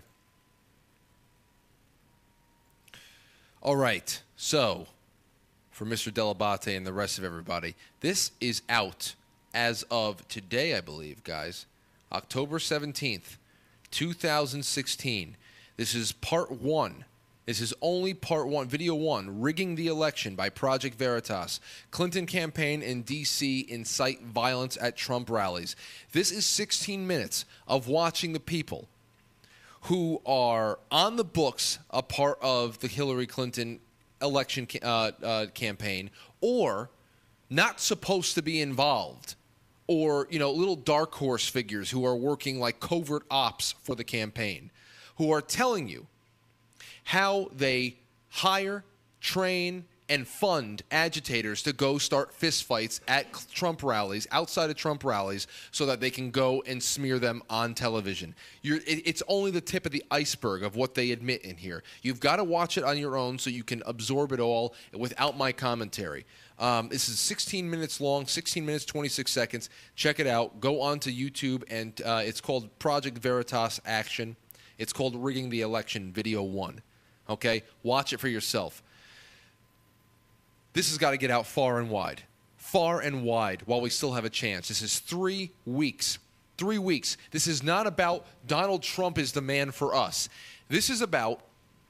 All right. So, for Mister Delabate and the rest of everybody, this is out as of today, I believe, guys. October seventeenth, twenty sixteen. This is part one. This is only part one, video one, Rigging the Election by Project Veritas. Clinton campaign in D C incite violence at Trump rallies. This is sixteen minutes of watching the people who are on the books a part of the Hillary Clinton election uh, uh, campaign, or not supposed to be involved, or, you know, little dark horse figures who are working like covert ops for the campaign, who are telling you how they hire, train, and fund agitators to go start fistfights at Trump rallies, outside of Trump rallies, so that they can go and smear them on television. You're, it, it's only the tip of the iceberg of what they admit in here. You've got to watch it on your own so you can absorb it all without my commentary. Um, this is sixteen minutes long, sixteen minutes, twenty-six seconds. Check it out. Go on to YouTube, and uh, it's called Project Veritas Action. It's called Rigging the Election, Video one. Okay? Watch it for yourself. This has got to get out far and wide. Far and wide while we still have a chance. This is three weeks. Three weeks. This is not about Donald Trump is the man for us. This is about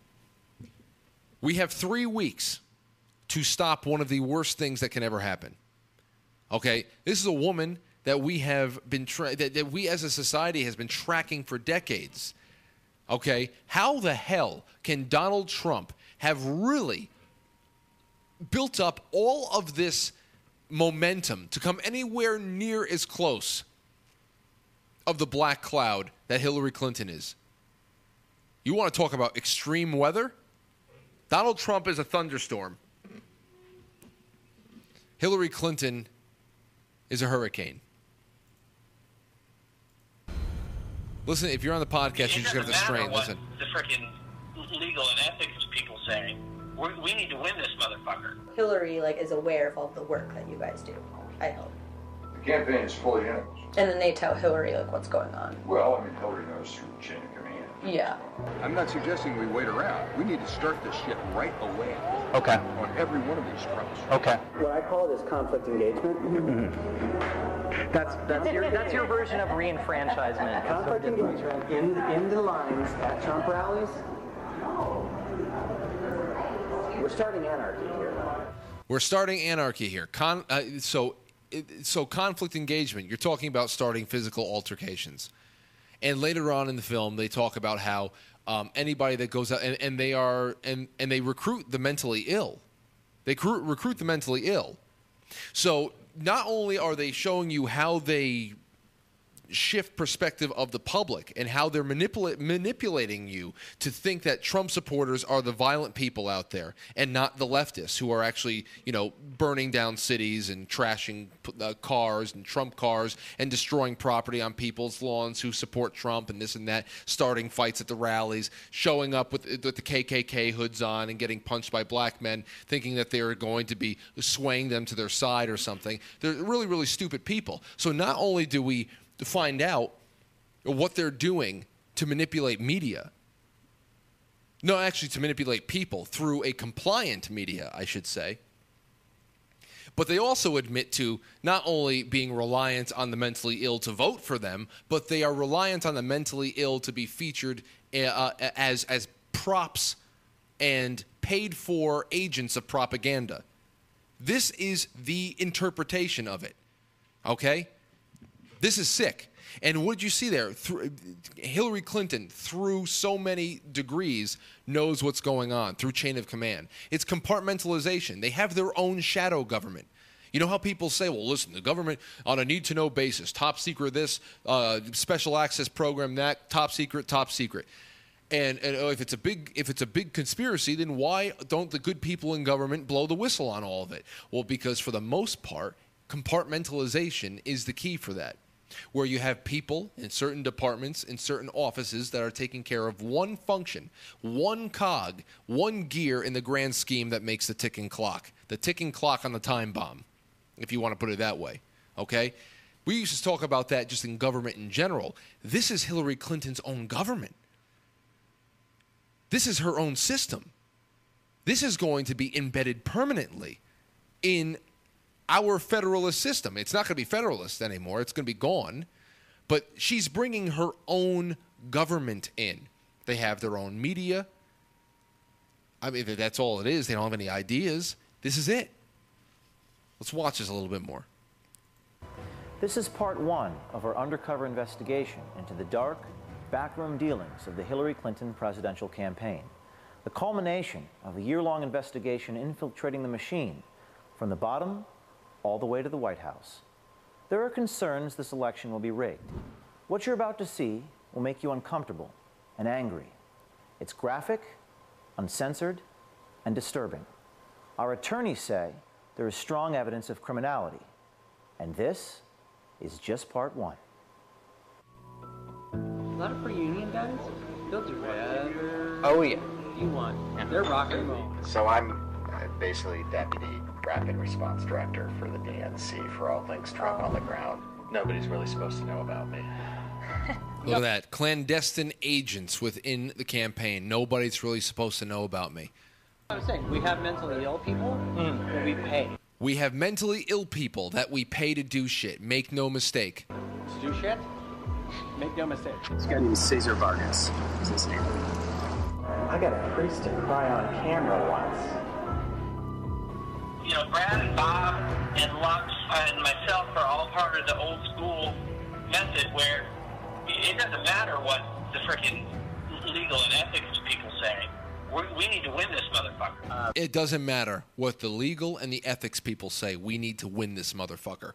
we have three weeks to stop one of the worst things that can ever happen. Okay? This is a woman that we have been tra- that, that we as a society has been tracking for decades. Okay? How the hell can Donald Trump have really built up all of this momentum to come anywhere near as close of the black cloud that Hillary Clinton is? You want to talk about extreme weather? Donald Trump is a thunderstorm. Hillary Clinton is a hurricane. Listen, if you're on the podcast, you just got the strain. Listen. The freaking legal and ethics people say. We're, we need to win this motherfucker. Hillary, like, is aware of all the work that you guys do, I hope. The campaign is fully in it. And then they tell Hillary, like, what's going on. Well, I mean, Hillary knows through the chain of command. Yeah. I'm not suggesting we wait around. We need to start this shit right away. Okay. On every one of these fronts. Okay. What I call it is conflict engagement. Mm-hmm. That's that's your that's your version of reenfranchisement. Conflict engagement in in the lines at Trump rallies. We're starting anarchy here. We're starting anarchy here. Con, uh, so, it, so conflict engagement. You're talking about starting physical altercations, and later on in the film, they talk about how um, anybody that goes out and, and they are and, and they recruit the mentally ill. They recruit, recruit the mentally ill. So not only are they showing you how they shift perspective of the public and how they're manipula- manipulating you to think that Trump supporters are the violent people out there and not the leftists who are actually, you know, burning down cities and trashing uh, cars and Trump cars and destroying property on people's lawns who support Trump and this and that, starting fights at the rallies, showing up with, with the K K K hoods on and getting punched by black men, thinking that they're going to be swaying them to their side or something. They're really, really stupid people. So not only do we to find out what they're doing to manipulate media. No, actually to manipulate people through a compliant media, I should say. But they also admit to not only being reliant on the mentally ill to vote for them, but they are reliant on the mentally ill to be featured uh, as, as props and paid for agents of propaganda. This is the interpretation of it, okay? This is sick. And what did you see there? Through, Hillary Clinton, through so many degrees, knows what's going on through chain of command. It's compartmentalization. They have their own shadow government. You know how people say, well, listen, the government on a need-to-know basis, top secret this, uh, special access program that, top secret, top secret. And, and if it's a big if it's a big conspiracy, then why don't the good people in government blow the whistle on all of it? Well, because for the most part, compartmentalization is the key for that, where you have people in certain departments, in certain offices that are taking care of one function, one cog, one gear in the grand scheme that makes the ticking clock, the ticking clock on the time bomb. if you want to put it that way. Okay? We used to talk about that just in government in general. This is Hillary Clinton's own government. This is her own system. This is going to be embedded permanently in our federalist system. It's not going to be federalist anymore. It's going to be gone. But she's bringing her own government in. They have their own media. I mean, that's all it is. They don't have any ideas. This is it. Let's watch this a little bit more. This is part one of our undercover investigation into the dark, backroom dealings of the Hillary Clinton presidential campaign. The culmination of a year-long investigation infiltrating the machine from the bottom all the way to the White House. There are concerns this election will be rigged. What you're about to see will make you uncomfortable and angry. It's graphic, uncensored, and disturbing. Our attorneys say there is strong evidence of criminality, and this is just part one. A lot of free union guys, they'll do whatever Oh, yeah. you want. They're rock and roll. So I'm uh, basically Deputy Rapid Response Director for the D N C for all things Trump on the ground. Nobody's really supposed to know about me. Look at that. Clandestine agents within the campaign. Nobody's really supposed to know about me. I'm saying, we have mentally ill people that we pay We have mentally ill people that we pay to do shit. Make no mistake. to do shit. Make no mistake. This guy named Cesar Vargas is his name. I got a priest to cry on camera once. You know, Brad and Bob and Lux and myself are all part of the old school method where it doesn't matter what the freaking legal and ethics people say. We, we need to win this motherfucker. Uh, It doesn't matter what the legal and the ethics people say. We need to win this motherfucker.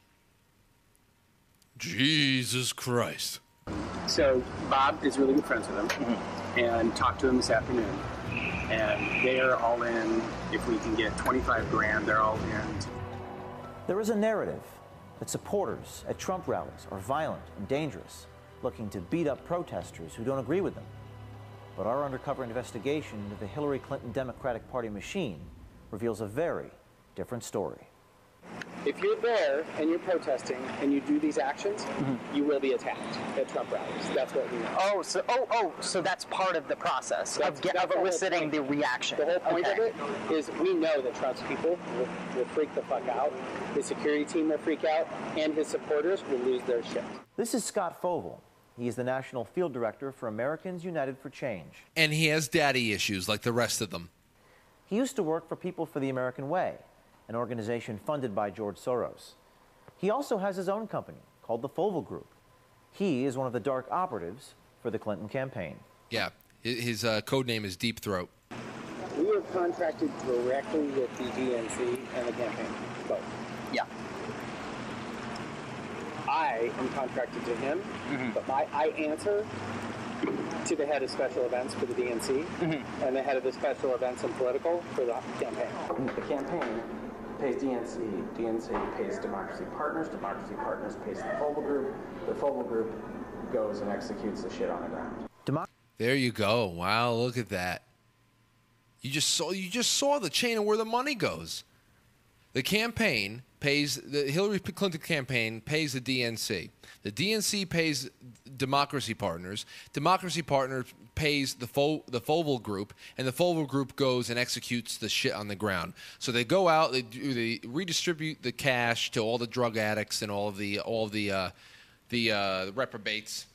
Jesus Christ. So Bob is really good friends with him, mm-hmm. and talked to him this afternoon. And they are all in. If we can get twenty-five grand, they're all in. There is a narrative that supporters at Trump rallies are violent and dangerous, looking to beat up protesters who don't agree with them. But our undercover investigation into the Hillary Clinton Democratic Party machine reveals a very different story. If you're there and you're protesting and you do these actions, mm-hmm. you will be attacked at Trump rallies. That's what we know. Oh, so oh oh, so that's part of the process That's- of, get, that's of the whole eliciting point. the reaction. The whole point Okay. of it is we know that Trump's people will, will freak the fuck out. His security team will freak out, and his supporters will lose their shit. This is Scott Fogle. He is the National Field Director for Americans United for Change. And he has daddy issues like the rest of them. He used to work for People for the American Way, an organization funded by George Soros. He also has his own company called the Fogle Group. He is one of the dark operatives for the Clinton campaign. Yeah, his, his uh, code name is Deep Throat. We are contracted directly with the D N C and the campaign, both. Yeah. I am contracted to him, Mm-hmm. but my I answer to the head of special events for the D N C Mm-hmm. and the head of the special events and political for the campaign. The campaign pays D N C, D N C pays Democracy Partners, Democracy Partners pays the Fogle Group, the Fogle Group goes and executes the shit on the ground. Demo- There you go. Wow, look at that. You just saw you just saw the chain of where the money goes. The campaign pays the Hillary Clinton campaign pays the D N C. The D N C pays Democracy Partners. Democracy Partners pays the Fo- the Fogle Group, and the Fogle Group goes and executes the shit on the ground. So they go out, they do, they redistribute the cash to all the drug addicts and all of the all of the uh, the, uh, the reprobates.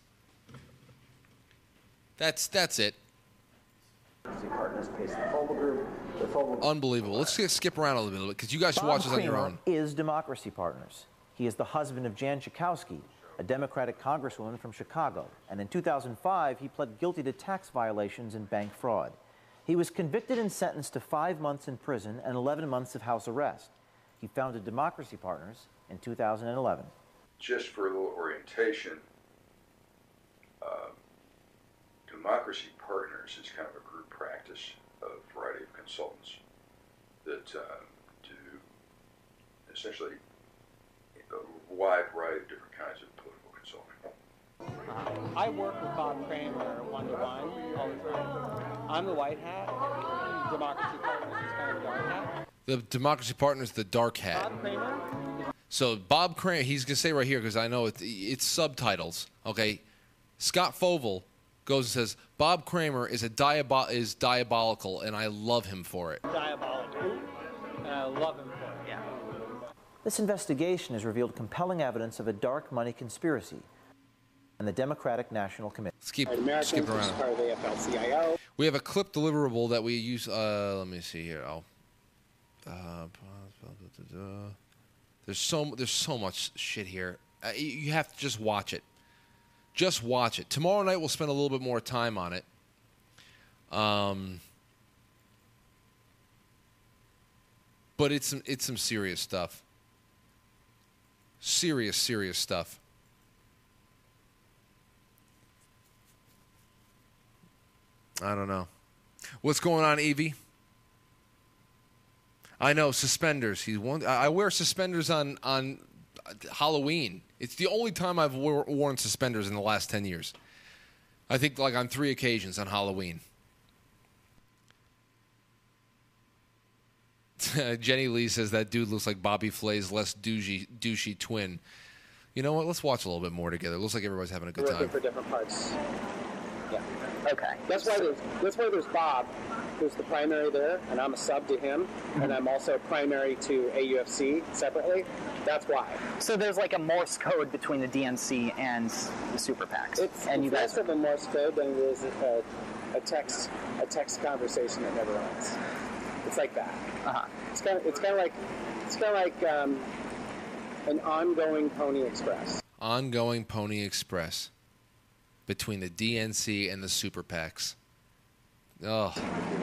That's that's it. Partners pays the Fogle Group, the Fogle Group. Unbelievable. Let's just skip around a little bit because you guys should Bob watch this on your Creamer own. is Democracy Partners. He is the husband of Jan Schakowsky, a Democratic congresswoman from Chicago. And in two thousand five, he pled guilty to tax violations and bank fraud. He was convicted and sentenced to five months in prison and eleven months of house arrest. He founded Democracy Partners in two thousand eleven. Just for a little orientation, uh, Democracy Partners is kind of a group practice of a variety of consultants that uh, do essentially a wide variety of different kinds of political consulting. I work with Bob Kramer one-to-one all the time. I'm the white hat. Democracy Partners is kind of the dark hat. The Democracy Partners, the dark hat. Bob Kramer So Bob Kramer, he's going to say right here, because I know it, it's subtitles, okay? Scott Fovel goes and says, Bob Kramer is a diabo- is diabolical, and I love him for it. Diabolical. I love him for it, yeah. This investigation has revealed compelling evidence of a dark money conspiracy and the Democratic National Committee. Let's keep Americans, skip which is around. part of the A F L C I O. We have a clip deliverable that we use. Uh, let me see here. Oh, uh, there's so there's so much shit here. Uh, you you have to just watch it. Just watch it. Tomorrow night we'll spend a little bit more time on it. Um, but it's some it's some serious stuff. Serious, serious stuff. I don't know. What's going on, Evie? I know, suspenders. He's one. I wear suspenders on, on Halloween. It's the only time I've wore, worn suspenders in the last ten years. I think like on three occasions on Halloween. Jenny Lee says that dude looks like Bobby Flay's less douchey, douchey twin. You know what? Let's watch a little bit more together. It looks like everybody's having a good We're looking time. for different parts. Yeah. Okay. That's why there's that's why there's Bob, who's the primary there, and I'm a sub to him, Mm-hmm. and I'm also primary to A U F C separately. That's why. So there's like a Morse code between the D N C and the super PACs. It's, and it's you guys less of a Morse code than it is a, a text a text conversation that never ends. It's like that. Uh-huh. It's kind of it's kind of like it's kind of like um, an ongoing Pony Express. Ongoing Pony Express between the D N C and the super PACs. Oh.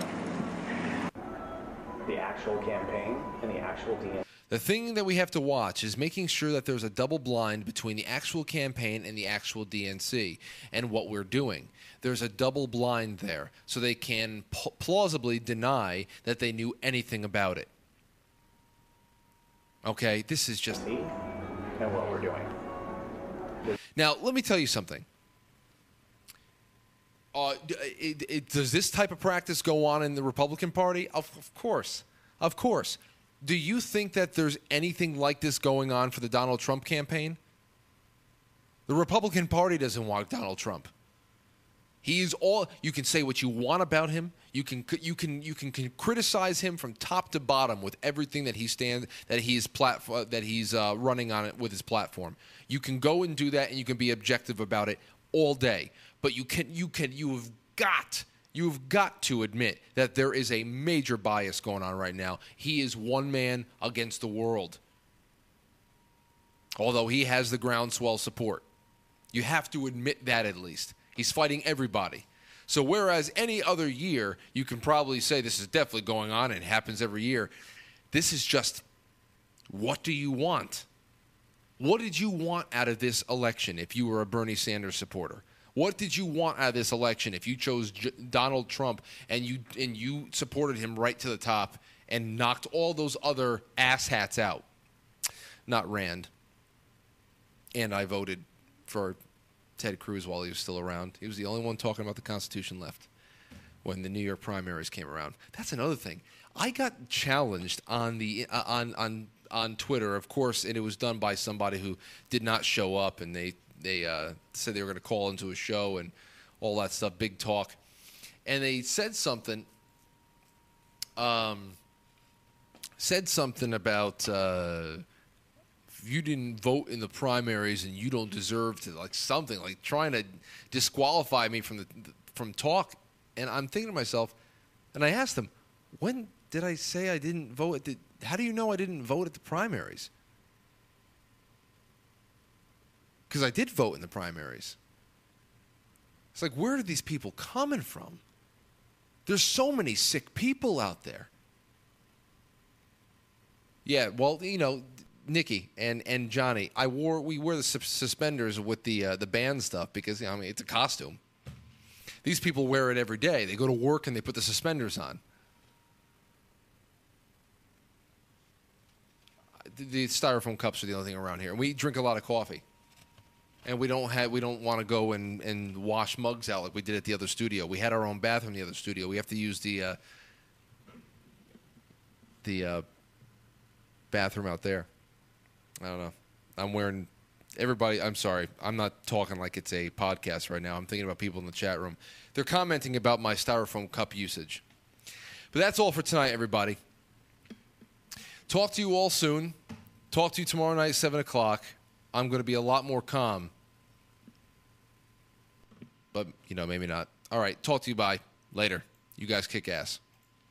The actual campaign and the actual D N C. The thing that we have to watch is making sure that there's a double blind between the actual campaign and the actual D N C and what we're doing. There's a double blind there, so they can p- plausibly deny that they knew anything about it. Okay, this is just... And what we're doing. Now, let me tell you something. Uh, it, it, does this type of practice go on in the Republican Party? Of, of course. Of course. Do you think that there's anything like this going on for the Donald Trump campaign? The Republican Party doesn't want Donald Trump. He's all. You can say what you want about him. You can you can you can, can criticize him from top to bottom with everything that he stand that he's plat, that he's uh, running on it with his platform. You can go and do that, and you can be objective about it all day. But you can you can you have got. You've got to admit that there is a major bias going on right now. He is one man against the world. Although he has the groundswell support. You have to admit that at least. He's fighting everybody. So whereas any other year, you can probably say this is definitely going on and it happens every year, this is just, what do you want? What did you want out of this election if you were a Bernie Sanders supporter? What did you want out of this election if you chose J- Donald Trump and you and you supported him right to the top and knocked all those other asshats out? Not Rand. And I voted for Ted Cruz while he was still around. He was the only one talking about the Constitution left when the New York primaries came around. That's another thing. I got challenged on the uh, on on on Twitter, of course, and it was done by somebody who did not show up, and they. They uh, said they were going to call into a show and all that stuff, big talk. And they said something, um, said something about uh, if you didn't vote in the primaries and you don't deserve to, like something, like trying to disqualify me from the from talk. And I'm thinking to myself, and I asked them, when did I say I didn't vote? At the, how do you know I didn't vote at the primaries? Because I did vote in the primaries. It's like, where are these people coming from? There's so many sick people out there. Yeah, well, you know, Nikki and, and Johnny, I wore we wear the su- suspenders with the uh, the band stuff because, you know, I mean, it's a costume. These people wear it every day. They go to work and they put the suspenders on. The, the styrofoam cups are the only thing around here. And we drink a lot of coffee. And we don't have we don't want to go and, and wash mugs out like we did at the other studio. We had our own bathroom in the other studio. We have to use the uh, the uh, bathroom out there. I don't know. I'm wearing everybody. I'm sorry. I'm not talking like it's a podcast right now. I'm thinking about people in the chat room. They're commenting about my styrofoam cup usage. But that's all for tonight, everybody. Talk to you all soon. Talk to you tomorrow night, seven o'clock. I'm going to be a lot more calm. But, you know, maybe not. All right. Talk to you. Bye. Later. You guys kick ass.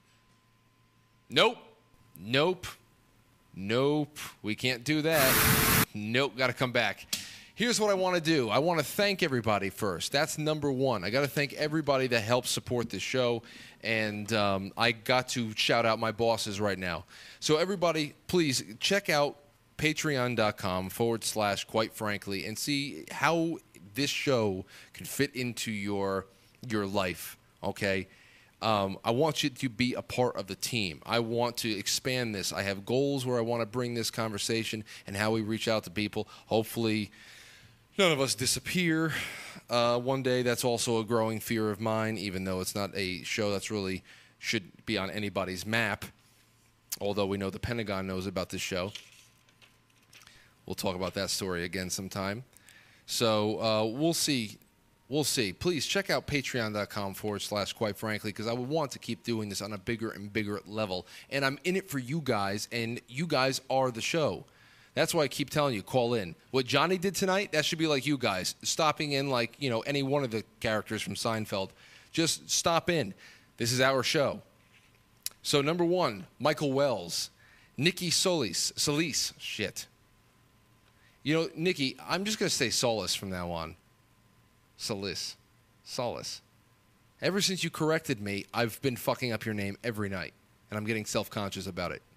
Nope. Nope. Nope. We can't do that. Nope. Got to come back. Here's what I want to do. I want to thank everybody first. That's number one. I got to thank everybody that helps support this show. And um, I got to shout out my bosses right now. So everybody, please check out patreon.com forward slash quite frankly and see how this show can fit into your your life, okay? Um, I want you to be a part of the team. I want to expand this. I have goals where I want to bring this conversation and how we reach out to people. Hopefully none of us disappear uh, one day. That's also a growing fear of mine, even though it's not a show that's really should be on anybody's map, although we know the Pentagon knows about this show. We'll talk about that story again sometime. So uh, we'll see. We'll see. Please check out patreon.com forward slash quite frankly, because I would want to keep doing this on a bigger and bigger level. And I'm in it for you guys, and you guys are the show. That's why I keep telling you, call in. What Johnny did tonight, that should be like you guys, stopping in like, you know, any one of the characters from Seinfeld. Just stop in. This is our show. So number one, Michael Wells, Nikki Solis, Solis, shit. You know, Nikki, I'm just going to say Solis from now on. Solis. Solace. Ever since you corrected me, I've been fucking up your name every night, and I'm getting self-conscious about it.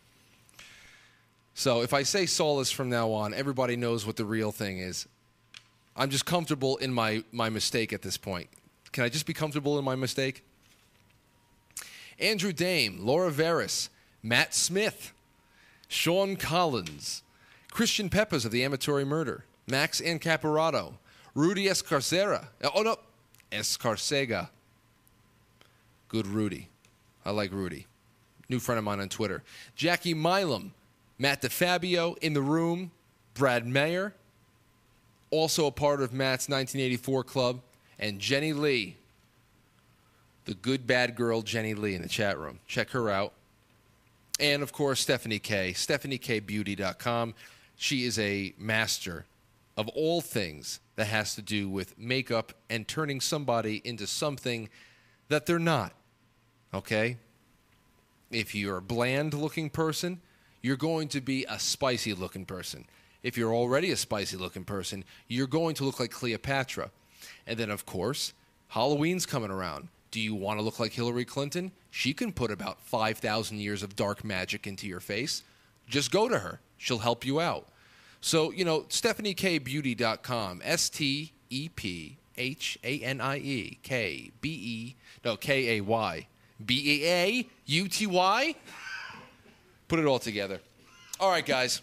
So if I say Solace from now on, everybody knows what the real thing is. I'm just comfortable in my, my mistake at this point. Can I just be comfortable in my mistake? Andrew Dame, Laura Veris, Matt Smith, Sean Collins, Christian Peppers of the Amatory Murder, Max Ancaparato, Rudy Escarcega. Oh, no. Escarcega. Good Rudy. I like Rudy. New friend of mine on Twitter. Jackie Milam. Matt DeFabio in the room. Brad Mayer. Also a part of Matt's nineteen eighty-four club. And Jenny Lee. The good bad girl Jenny Lee in the chat room. Check her out. And, of course, Stephanie K. Stephanie K Beauty dot com. She is a master of all things that has to do with makeup and turning somebody into something that they're not, okay? If you're a bland-looking person, you're going to be a spicy-looking person. If you're already a spicy-looking person, you're going to look like Cleopatra. And then, of course, Halloween's coming around. Do you want to look like Hillary Clinton? She can put about five thousand years of dark magic into your face. Just go to her. She'll help you out. So, you know, Stephanie K Beauty dot com, S T E P H A N I E, K, B E, no, K A Y, B E A U T Y. Put it all together. All right, guys.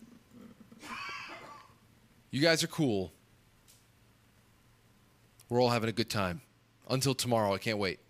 You guys are cool. We're all having a good time. Until tomorrow, I can't wait.